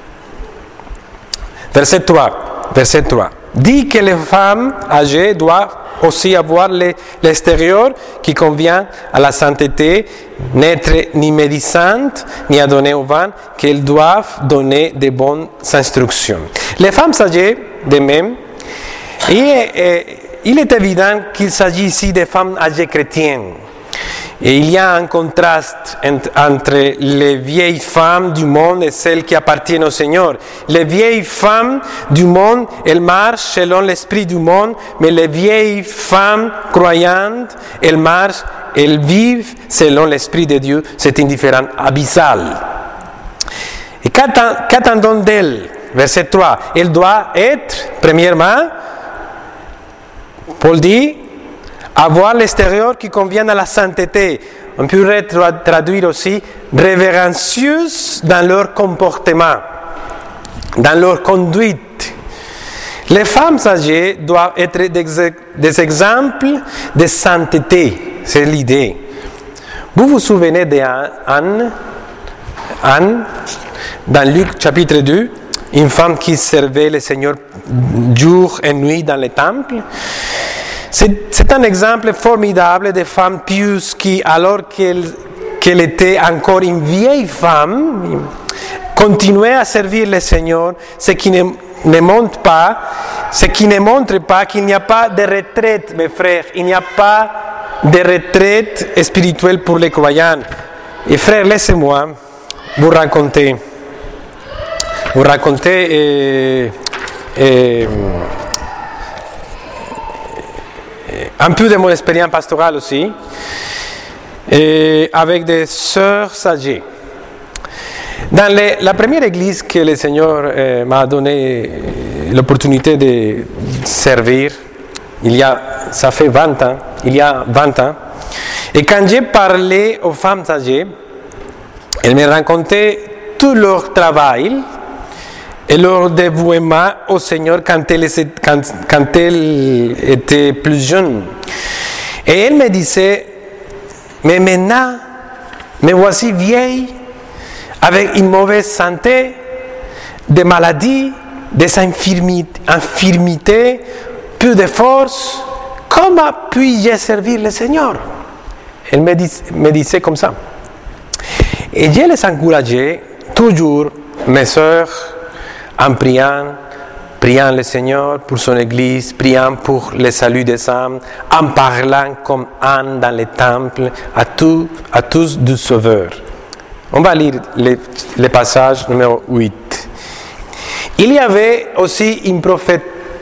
Verset trois. Verset trois. Dit que les femmes âgées doivent aussi avoir l'extérieur qui convient à la sainteté, n'être ni médisantes, ni à donner au vent, qu'elles doivent donner de bonnes instructions. Les femmes âgées, de même, il est, il est évident qu'il s'agit ici de femmes âgées chrétiennes. Et il y a un contraste entre les vieilles femmes du monde et celles qui appartiennent au Seigneur. Les vieilles femmes du monde, elles marchent selon l'esprit du monde, mais les vieilles femmes croyantes, elles marchent, elles vivent selon l'esprit de Dieu. C'est une différence abyssale. Et qu'attendons d'elles? Verset trois. Elle doit être, premièrement, Paul dit, avoir l'extérieur qui convient à la sainteté. On pourrait traduire aussi révérencieuse dans leur comportement, dans leur conduite. Les femmes âgées doivent être des exemples de sainteté, c'est l'idée. Vous vous souvenez d'Anne, Anne, dans Luc chapitre deux, une femme qui servait le Seigneur jour et nuit dans le temple. C'est, c'est un exemple formidable de femme pieuse qui, alors qu'elle, qu'elle était encore une vieille femme, continuait à servir le Seigneur, ce qui ne, ne montre pas, ce qui ne montre pas qu'il n'y a pas de retraite, mes frères, il n'y a pas de retraite spirituelle pour les croyants. Et frères, laissez-moi vous raconter, vous raconter et, et, un peu de mon expérience pastorale aussi, et avec des sœurs âgées. Dans les, la première église que le Seigneur euh, m'a donné l'opportunité de servir, il y a, ça fait vingt ans, il y a vingt ans, et quand j'ai parlé aux femmes âgées, elles me racontaient tout leur travail et leur dévouement au Seigneur quand elles, quand, quand elles étaient plus jeunes. Et elles me disaient, mais maintenant, me voici vieille, avec une mauvaise santé, des maladies, des infirmités, infirmités peu de force, comment puis-je servir le Seigneur? Elles me, dis, me disaient comme ça. Et je les encourageais toujours, mes sœurs, en priant, priant le Seigneur pour son Église, priant pour le salut des âmes, en parlant comme Anne dans les temples à, tout, à tous du Sauveur. On va lire le, le passage numéro huit. Il y avait aussi une prophète,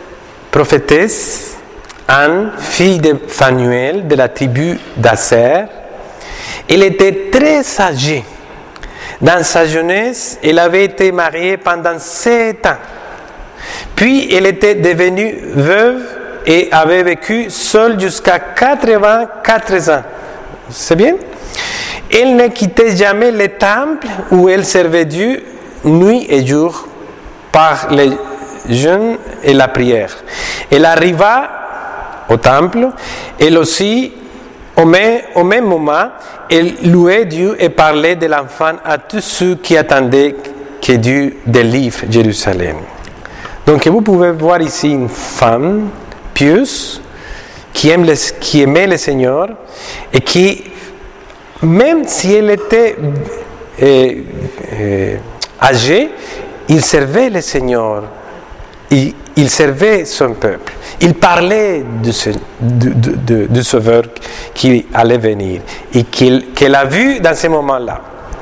prophétesse, Anne, fille de Phanuel, de la tribu d'Aser. Elle était très âgée. Dans sa jeunesse, elle avait été mariée pendant sept ans. Puis, elle était devenue veuve et avait vécu seule jusqu'à quatre-vingt-quatre ans. C'est bien? Elle ne quittait jamais le temple où elle servait Dieu nuit et jour par le jeûne et la prière. Elle arriva au temple, elle aussi, Au même, au même moment, elle louait Dieu et parlait de l'enfant à tous ceux qui attendaient que Dieu délivre Jérusalem. Donc vous pouvez voir ici une femme pieuse qui, aime le, qui aimait le Seigneur et qui, même si elle était euh, euh, âgée, il servait le Seigneur. Il, il servait son peuple. Il parlait du, du, du, du Sauveur qui allait venir et qu'il, qu'elle a vu dans ce moment-là.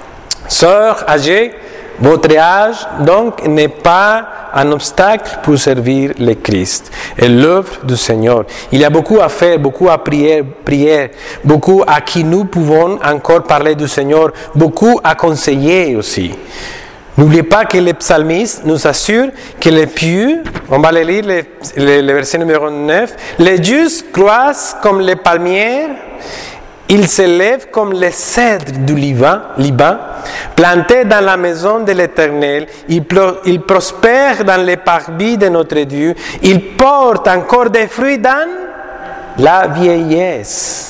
Sœurs âgées, votre âge donc n'est pas un obstacle pour servir le Christ et l'œuvre du Seigneur. Il y a beaucoup à faire, beaucoup à prier, prier, beaucoup à qui nous pouvons encore parler du Seigneur, beaucoup à conseiller aussi. N'oubliez pas que le psalmiste nous assure que les pieux, on va les lire le, le, le verset numéro neuf, les justes croissent comme les palmiers, ils s'élèvent comme les cèdres du Liban, Liban plantés dans la maison de l'Éternel, ils, pro, ils prospèrent dans les parvis de notre Dieu, ils portent encore des fruits dans la vieillesse.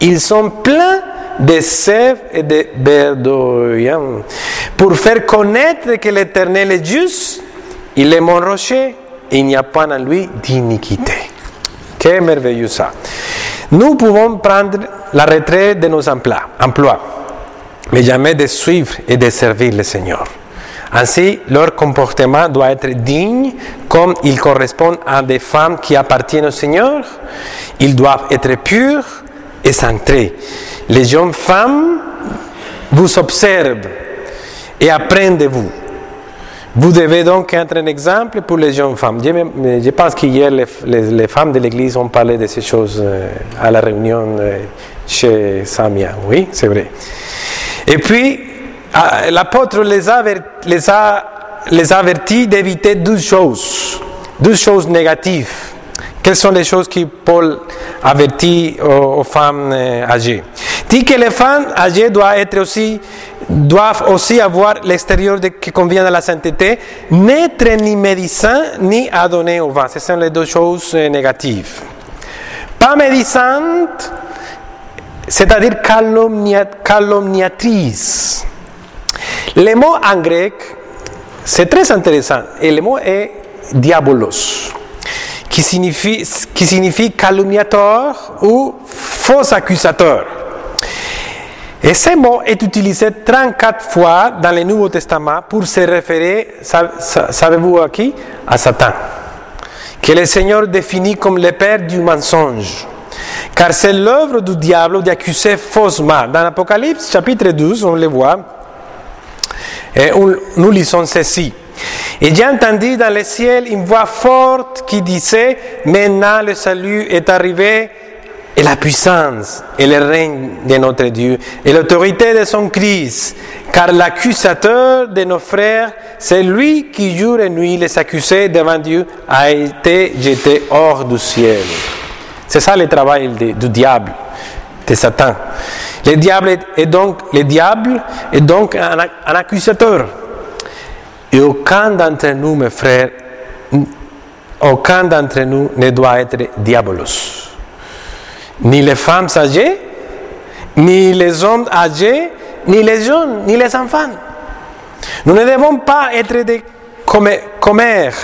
Ils sont pleins de sève et de verdoyant. Pour faire connaître que l'Éternel est juste, il est mon rocher, et il n'y a pas en lui d'iniquité. Quel merveilleux ça. Nous pouvons prendre la retraite de nos emplois, emplois, mais jamais de suivre et de servir le Seigneur. Ainsi, leur comportement doit être digne, comme il correspond à des femmes qui appartiennent au Seigneur. Ils doivent être purs et centrés. Les jeunes femmes vous observent et apprennent de vous. Vous devez donc être un exemple pour les jeunes femmes. Je, je pense qu'hier, les, les, les femmes de l'Église ont parlé de ces choses euh, à la réunion euh, chez Samia. Oui, c'est vrai. Et puis, euh, l'apôtre les a, les a, les a avertis d'éviter deux choses, deux choses négatives. Quelles sont les choses que Paul avertit aux, aux femmes euh, âgées? Dit que les femmes âgées doivent, être aussi, doivent aussi avoir l'extérieur de, qui convient à la sainteté, n'être ni médecin ni à donner au vent. Ce sont les deux choses euh, négatives. Pas médisante, c'est-à-dire calomnia, calomniatrice. Le mot en grec, c'est très intéressant, et le mot est diabolos, qui signifie, qui signifie calomniateur ou faux accusateur. Et ce mot est utilisé trente-quatre fois dans le Nouveau Testament pour se référer, savez-vous à qui? À Satan, que le Seigneur définit comme le père du mensonge. Car c'est l'œuvre du diable d'accuser faussement. Dans l'Apocalypse, chapitre douze, on le voit, et on, nous lisons ceci. Et j'ai entendu dans le ciel une voix forte qui disait, maintenant le salut est arrivé, et la puissance et le règne de notre Dieu et l'autorité de son Christ, car l'accusateur de nos frères, c'est lui qui jour et nuit les accusait devant Dieu, a été jeté hors du ciel. C'est ça le travail de, du diable, de Satan. Le diable est donc, le diable est donc un, un accusateur. Et aucun d'entre nous, mes frères, aucun d'entre nous ne doit être diabolos. Ni les femmes âgées, ni les hommes âgés, ni les jeunes, ni les enfants. Nous ne devons pas être des commères.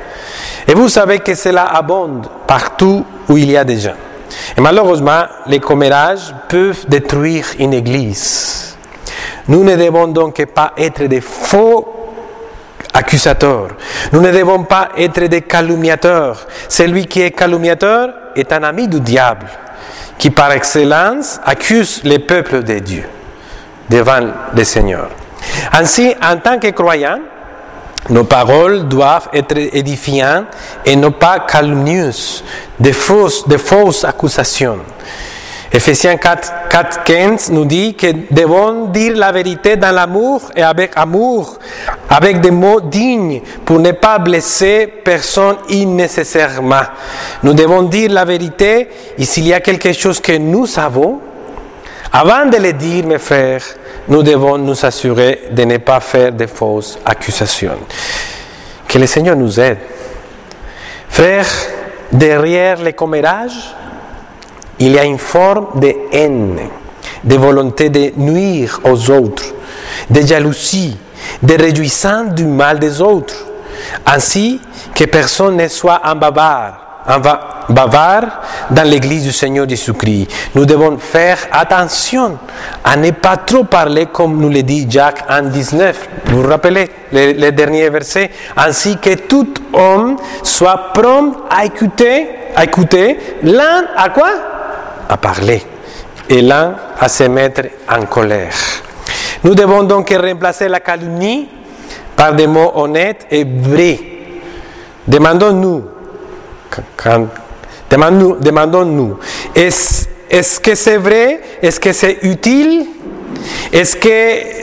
Et vous savez que cela abonde partout où il y a des gens. Et malheureusement, les commérages peuvent détruire une église. Nous ne devons donc pas être des faux accusateurs. Nous ne devons pas être des calomniateurs. Celui qui est calomniateur est un ami du diable, qui par excellence accuse les peuples de Dieu devant le Seigneur. Ainsi, en tant que croyants, nos paroles doivent être édifiantes et non pas calomnieuses, de fausses, de fausses accusations. Ephésiens quatre, quatre, quinze nous dit que nous devons dire la vérité dans l'amour et avec amour, avec des mots dignes pour ne pas blesser personne innécessairement. Nous devons dire la vérité et s'il y a quelque chose que nous savons, avant de le dire, mes frères, nous devons nous assurer de ne pas faire de fausses accusations. Que le Seigneur nous aide. Frères, derrière les commérages, il y a une forme de haine, de volonté de nuire aux autres, de jalousie, de réjouissance du mal des autres, ainsi que personne ne soit un bavard, un bavard dans l'église du Seigneur Jésus-Christ. Nous devons faire attention à ne pas trop parler comme nous le dit Jacques un dix-neuf. Vous vous rappelez le, le dernier verset? Ainsi que tout homme soit prompt à écouter, à écouter l'un à quoi? À parler, et l'un à se mettre en colère. Nous devons donc remplacer la calomnie par des mots honnêtes et vrais. Demandons-nous, quand, demandons-nous, demandons-nous est-ce, est-ce que c'est vrai? Est-ce que c'est utile? Est-ce que,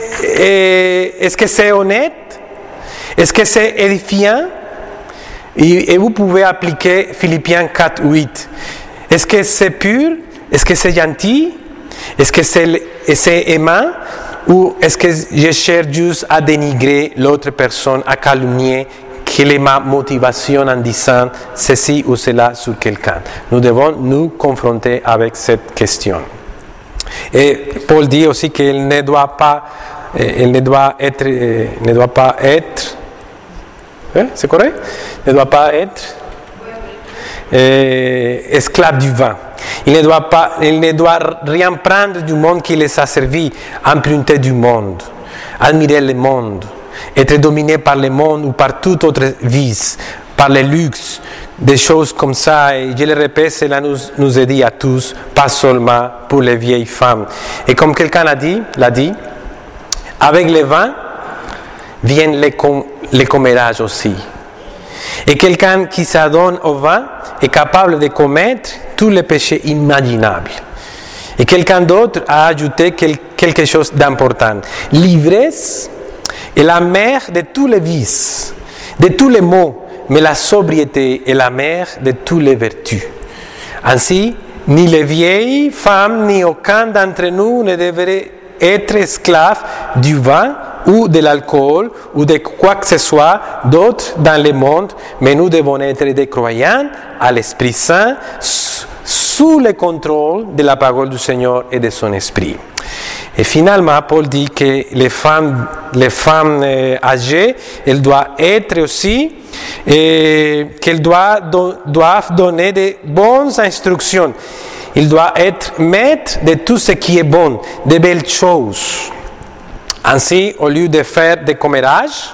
est-ce que c'est honnête? Est-ce que c'est édifiant? Et, et vous pouvez appliquer Philippiens quatre, huit. Est-ce que c'est pur? Est-ce que c'est gentil? Est-ce que c'est, c'est aimant? Ou est-ce que je cherche juste à dénigrer l'autre personne, à calomnier? Quelle est ma motivation en disant ceci ou cela sur quelqu'un? Nous devons nous confronter avec cette question. Et Paul dit aussi qu'il ne doit pas, il ne doit être, ne doit pas être, hein, c'est correct? Ne doit pas être euh, esclave du vin. Il ne doit pas, il ne doit rien prendre du monde qui les a servi, emprunter du monde, admirer le monde, être dominé par le monde ou par tout autre vice, par le luxe, des choses comme ça. Et je le répète, cela nous, nous est dit à tous, pas seulement pour les vieilles femmes. Et comme quelqu'un l'a dit, l'a dit, avec le vin viennent les, com- les commérages aussi. Et quelqu'un qui s'adonne au vin est capable de commettre tous les péchés imaginables. Et quelqu'un d'autre a ajouté quelque chose d'important. L'ivresse est la mère de tous les vices, de tous les maux, mais la sobriété est la mère de toutes les vertus. Ainsi, ni les vieilles femmes, ni aucun d'entre nous ne devrait être esclave du vin ou de l'alcool ou de quoi que ce soit d'autre dans le monde, mais nous devons être des croyants à l'Esprit Saint sous le contrôle de la parole du Seigneur et de son Esprit. Et finalement, Paul dit que les femmes, les femmes âgées, elles doivent être aussi, et qu'elles doivent, doivent donner de bonnes instructions. Ils doivent être maîtres de tout ce qui est bon, de belles choses. Ainsi, au lieu de faire des commérages,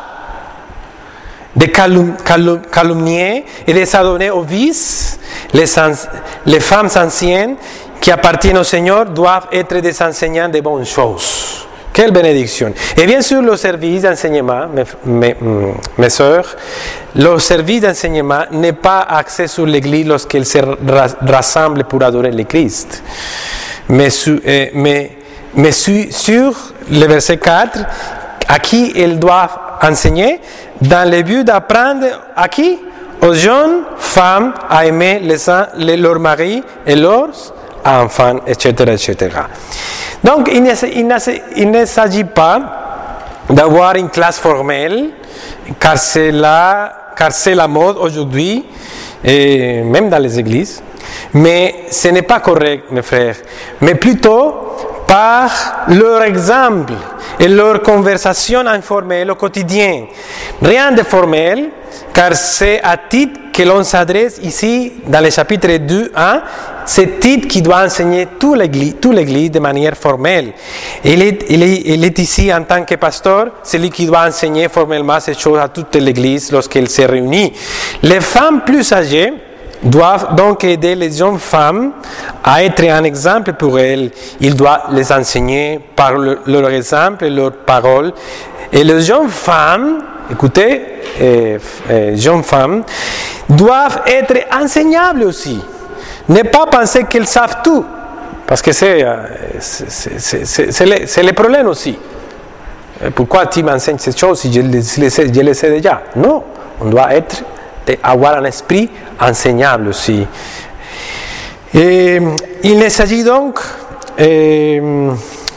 de calum, calum, calomnier et de s'adonner aux vices, les, les femmes anciennes qui appartiennent au Seigneur doivent être des enseignants de bonnes choses. Quelle bénédiction! Et bien sûr, le service d'enseignement, mes, mes, mes sœurs, le service d'enseignement n'est pas axé sur l'Église lorsqu'elle se rassemble pour adorer le Christ. Mais, sur, euh, mais, mais sur, sur le verset quatre, à qui elles doivent enseigner, dans le but d'apprendre à qui? Aux jeunes femmes à aimer les, les, leurs maris et leurs enfants, et cetera, et cetera. Donc, il ne, il ne, il ne s'agit pas d'avoir une classe formelle, car c'est la, car c'est la mode aujourd'hui, et même dans les églises. Mais ce n'est pas correct, mes frères. Mais plutôt par leur exemple et leur conversation informelle au quotidien. Rien de formel, car c'est à titre que l'on s'adresse ici, dans le chapitre deux, un, c'est titre qui doit enseigner toute l'Église, toute l'Église de manière formelle. Il est, il, est, il est ici en tant que pasteur, celui qui doit enseigner formellement ces choses à toute l'Église lorsqu'elle se réunit. Les femmes plus âgées doivent donc aider les jeunes femmes à être un exemple pour elles. Ils doivent les enseigner par le, leur exemple et leurs paroles. Et les jeunes femmes, écoutez, euh, euh, jeunes femmes, doivent être enseignables aussi. Ne pas penser qu'elles savent tout, parce que c'est, euh, c'est, c'est, c'est, c'est, le, c'est le problème aussi. Pourquoi tu m'enseignes ces choses si je les, je les sais, je les sais déjà? Non, on doit être, avoir un esprit enseignable aussi. Et il ne s'agit donc... Euh,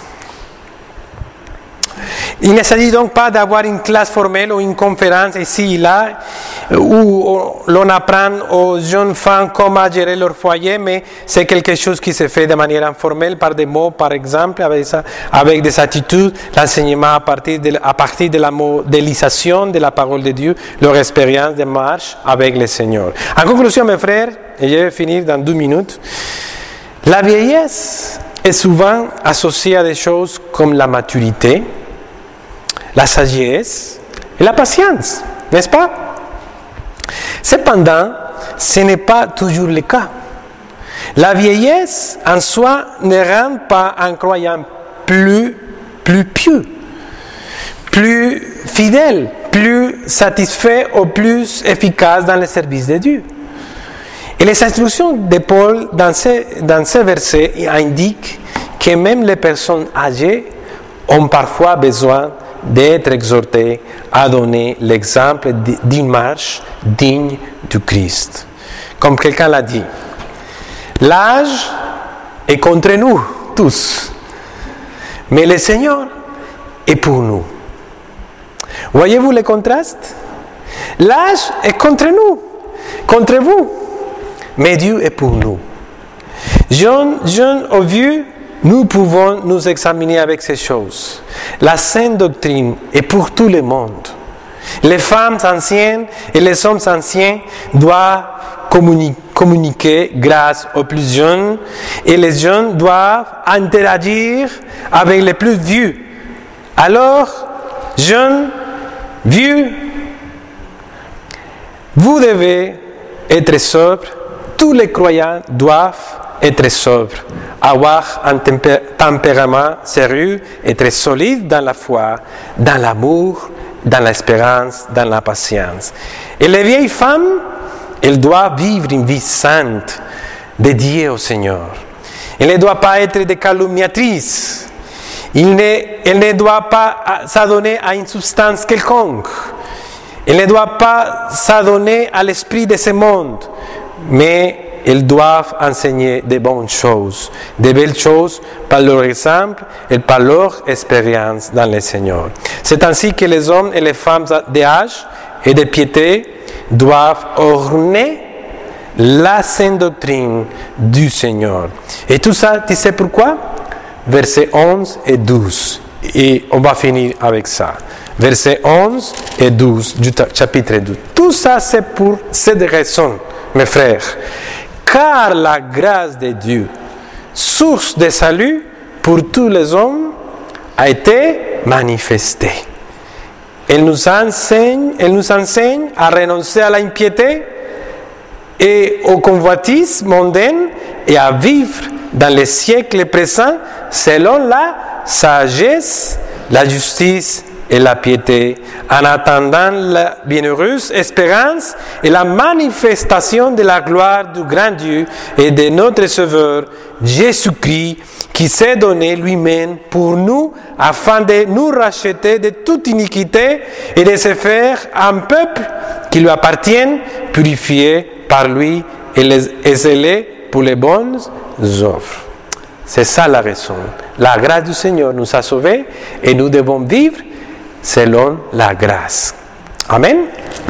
Il ne s'agit donc pas d'avoir une classe formelle ou une conférence ici et là où l'on apprend aux jeunes femmes comment gérer leur foyer, mais c'est quelque chose qui se fait de manière informelle par des mots, par exemple, avec, ça, avec des attitudes, l'enseignement à partir, de, à partir de la modélisation de la parole de Dieu, leur expérience de marche avec le Seigneur. En conclusion, mes frères, et je vais finir dans deux minutes, la vieillesse est souvent associée à des choses comme la maturité, la sagesse et la patience, n'est-ce pas? Cependant, ce n'est pas toujours le cas. La vieillesse en soi ne rend pas un croyant plus, plus pieux, plus fidèle, plus satisfait ou plus efficace dans le service de Dieu. Et les instructions de Paul dans ces, dans ces versets indiquent que même les personnes âgées ont parfois besoin d'être exhortés à donner l'exemple d'une marche digne du Christ. Comme quelqu'un l'a dit, l'âge est contre nous tous, mais le Seigneur est pour nous. Voyez-vous le contraste? L'âge est contre nous, contre vous, mais Dieu est pour nous. Jeune, jeune ou vieux, nous pouvons nous examiner avec ces choses. La sainte doctrine est pour tout le monde. Les femmes anciennes et les hommes anciens doivent communiquer, communiquer grâce aux plus jeunes et les jeunes doivent interagir avec les plus vieux. Alors, jeunes, vieux, vous devez être sobres. Tous les croyants doivent être sobres, avoir un tempé- tempérament sérieux, être solide dans la foi, dans l'amour, dans l'espérance, dans la patience. Et les vieilles femmes, elles doivent vivre une vie sainte, dédiée au Seigneur. Elles ne doivent pas être des calomniatrices. Elles ne, elles ne doivent pas s'adonner à une substance quelconque. Elles ne doivent pas s'adonner à l'esprit de ce monde, mais elles doivent enseigner de bonnes choses, de belles choses par leur exemple et par leur expérience dans le Seigneur. C'est ainsi que les hommes et les femmes d'âge et de piété doivent orner la sainte doctrine du Seigneur. Et tout ça, tu sais pourquoi? Versets onze et douze. Et on va finir avec ça. Versets onze et douze du chapitre douze. Tout ça, c'est pour cette raison, mes frères. Car la grâce de Dieu, source de salut pour tous les hommes, a été manifestée. Elle nous enseigne, elle nous enseigne à renoncer à l'impiété et au convoitisme mondain et à vivre dans les siècles présents selon la sagesse, la justice et la piété, en attendant la bienheureuse espérance et la manifestation de la gloire du grand Dieu et de notre Sauveur, Jésus-Christ, qui s'est donné lui-même pour nous afin de nous racheter de toute iniquité et de se faire un peuple qui lui appartienne, purifié par lui et zélé pour les bonnes œuvres. C'est ça la raison. La grâce du Seigneur nous a sauvés et nous devons vivre selon la grâce. Amen.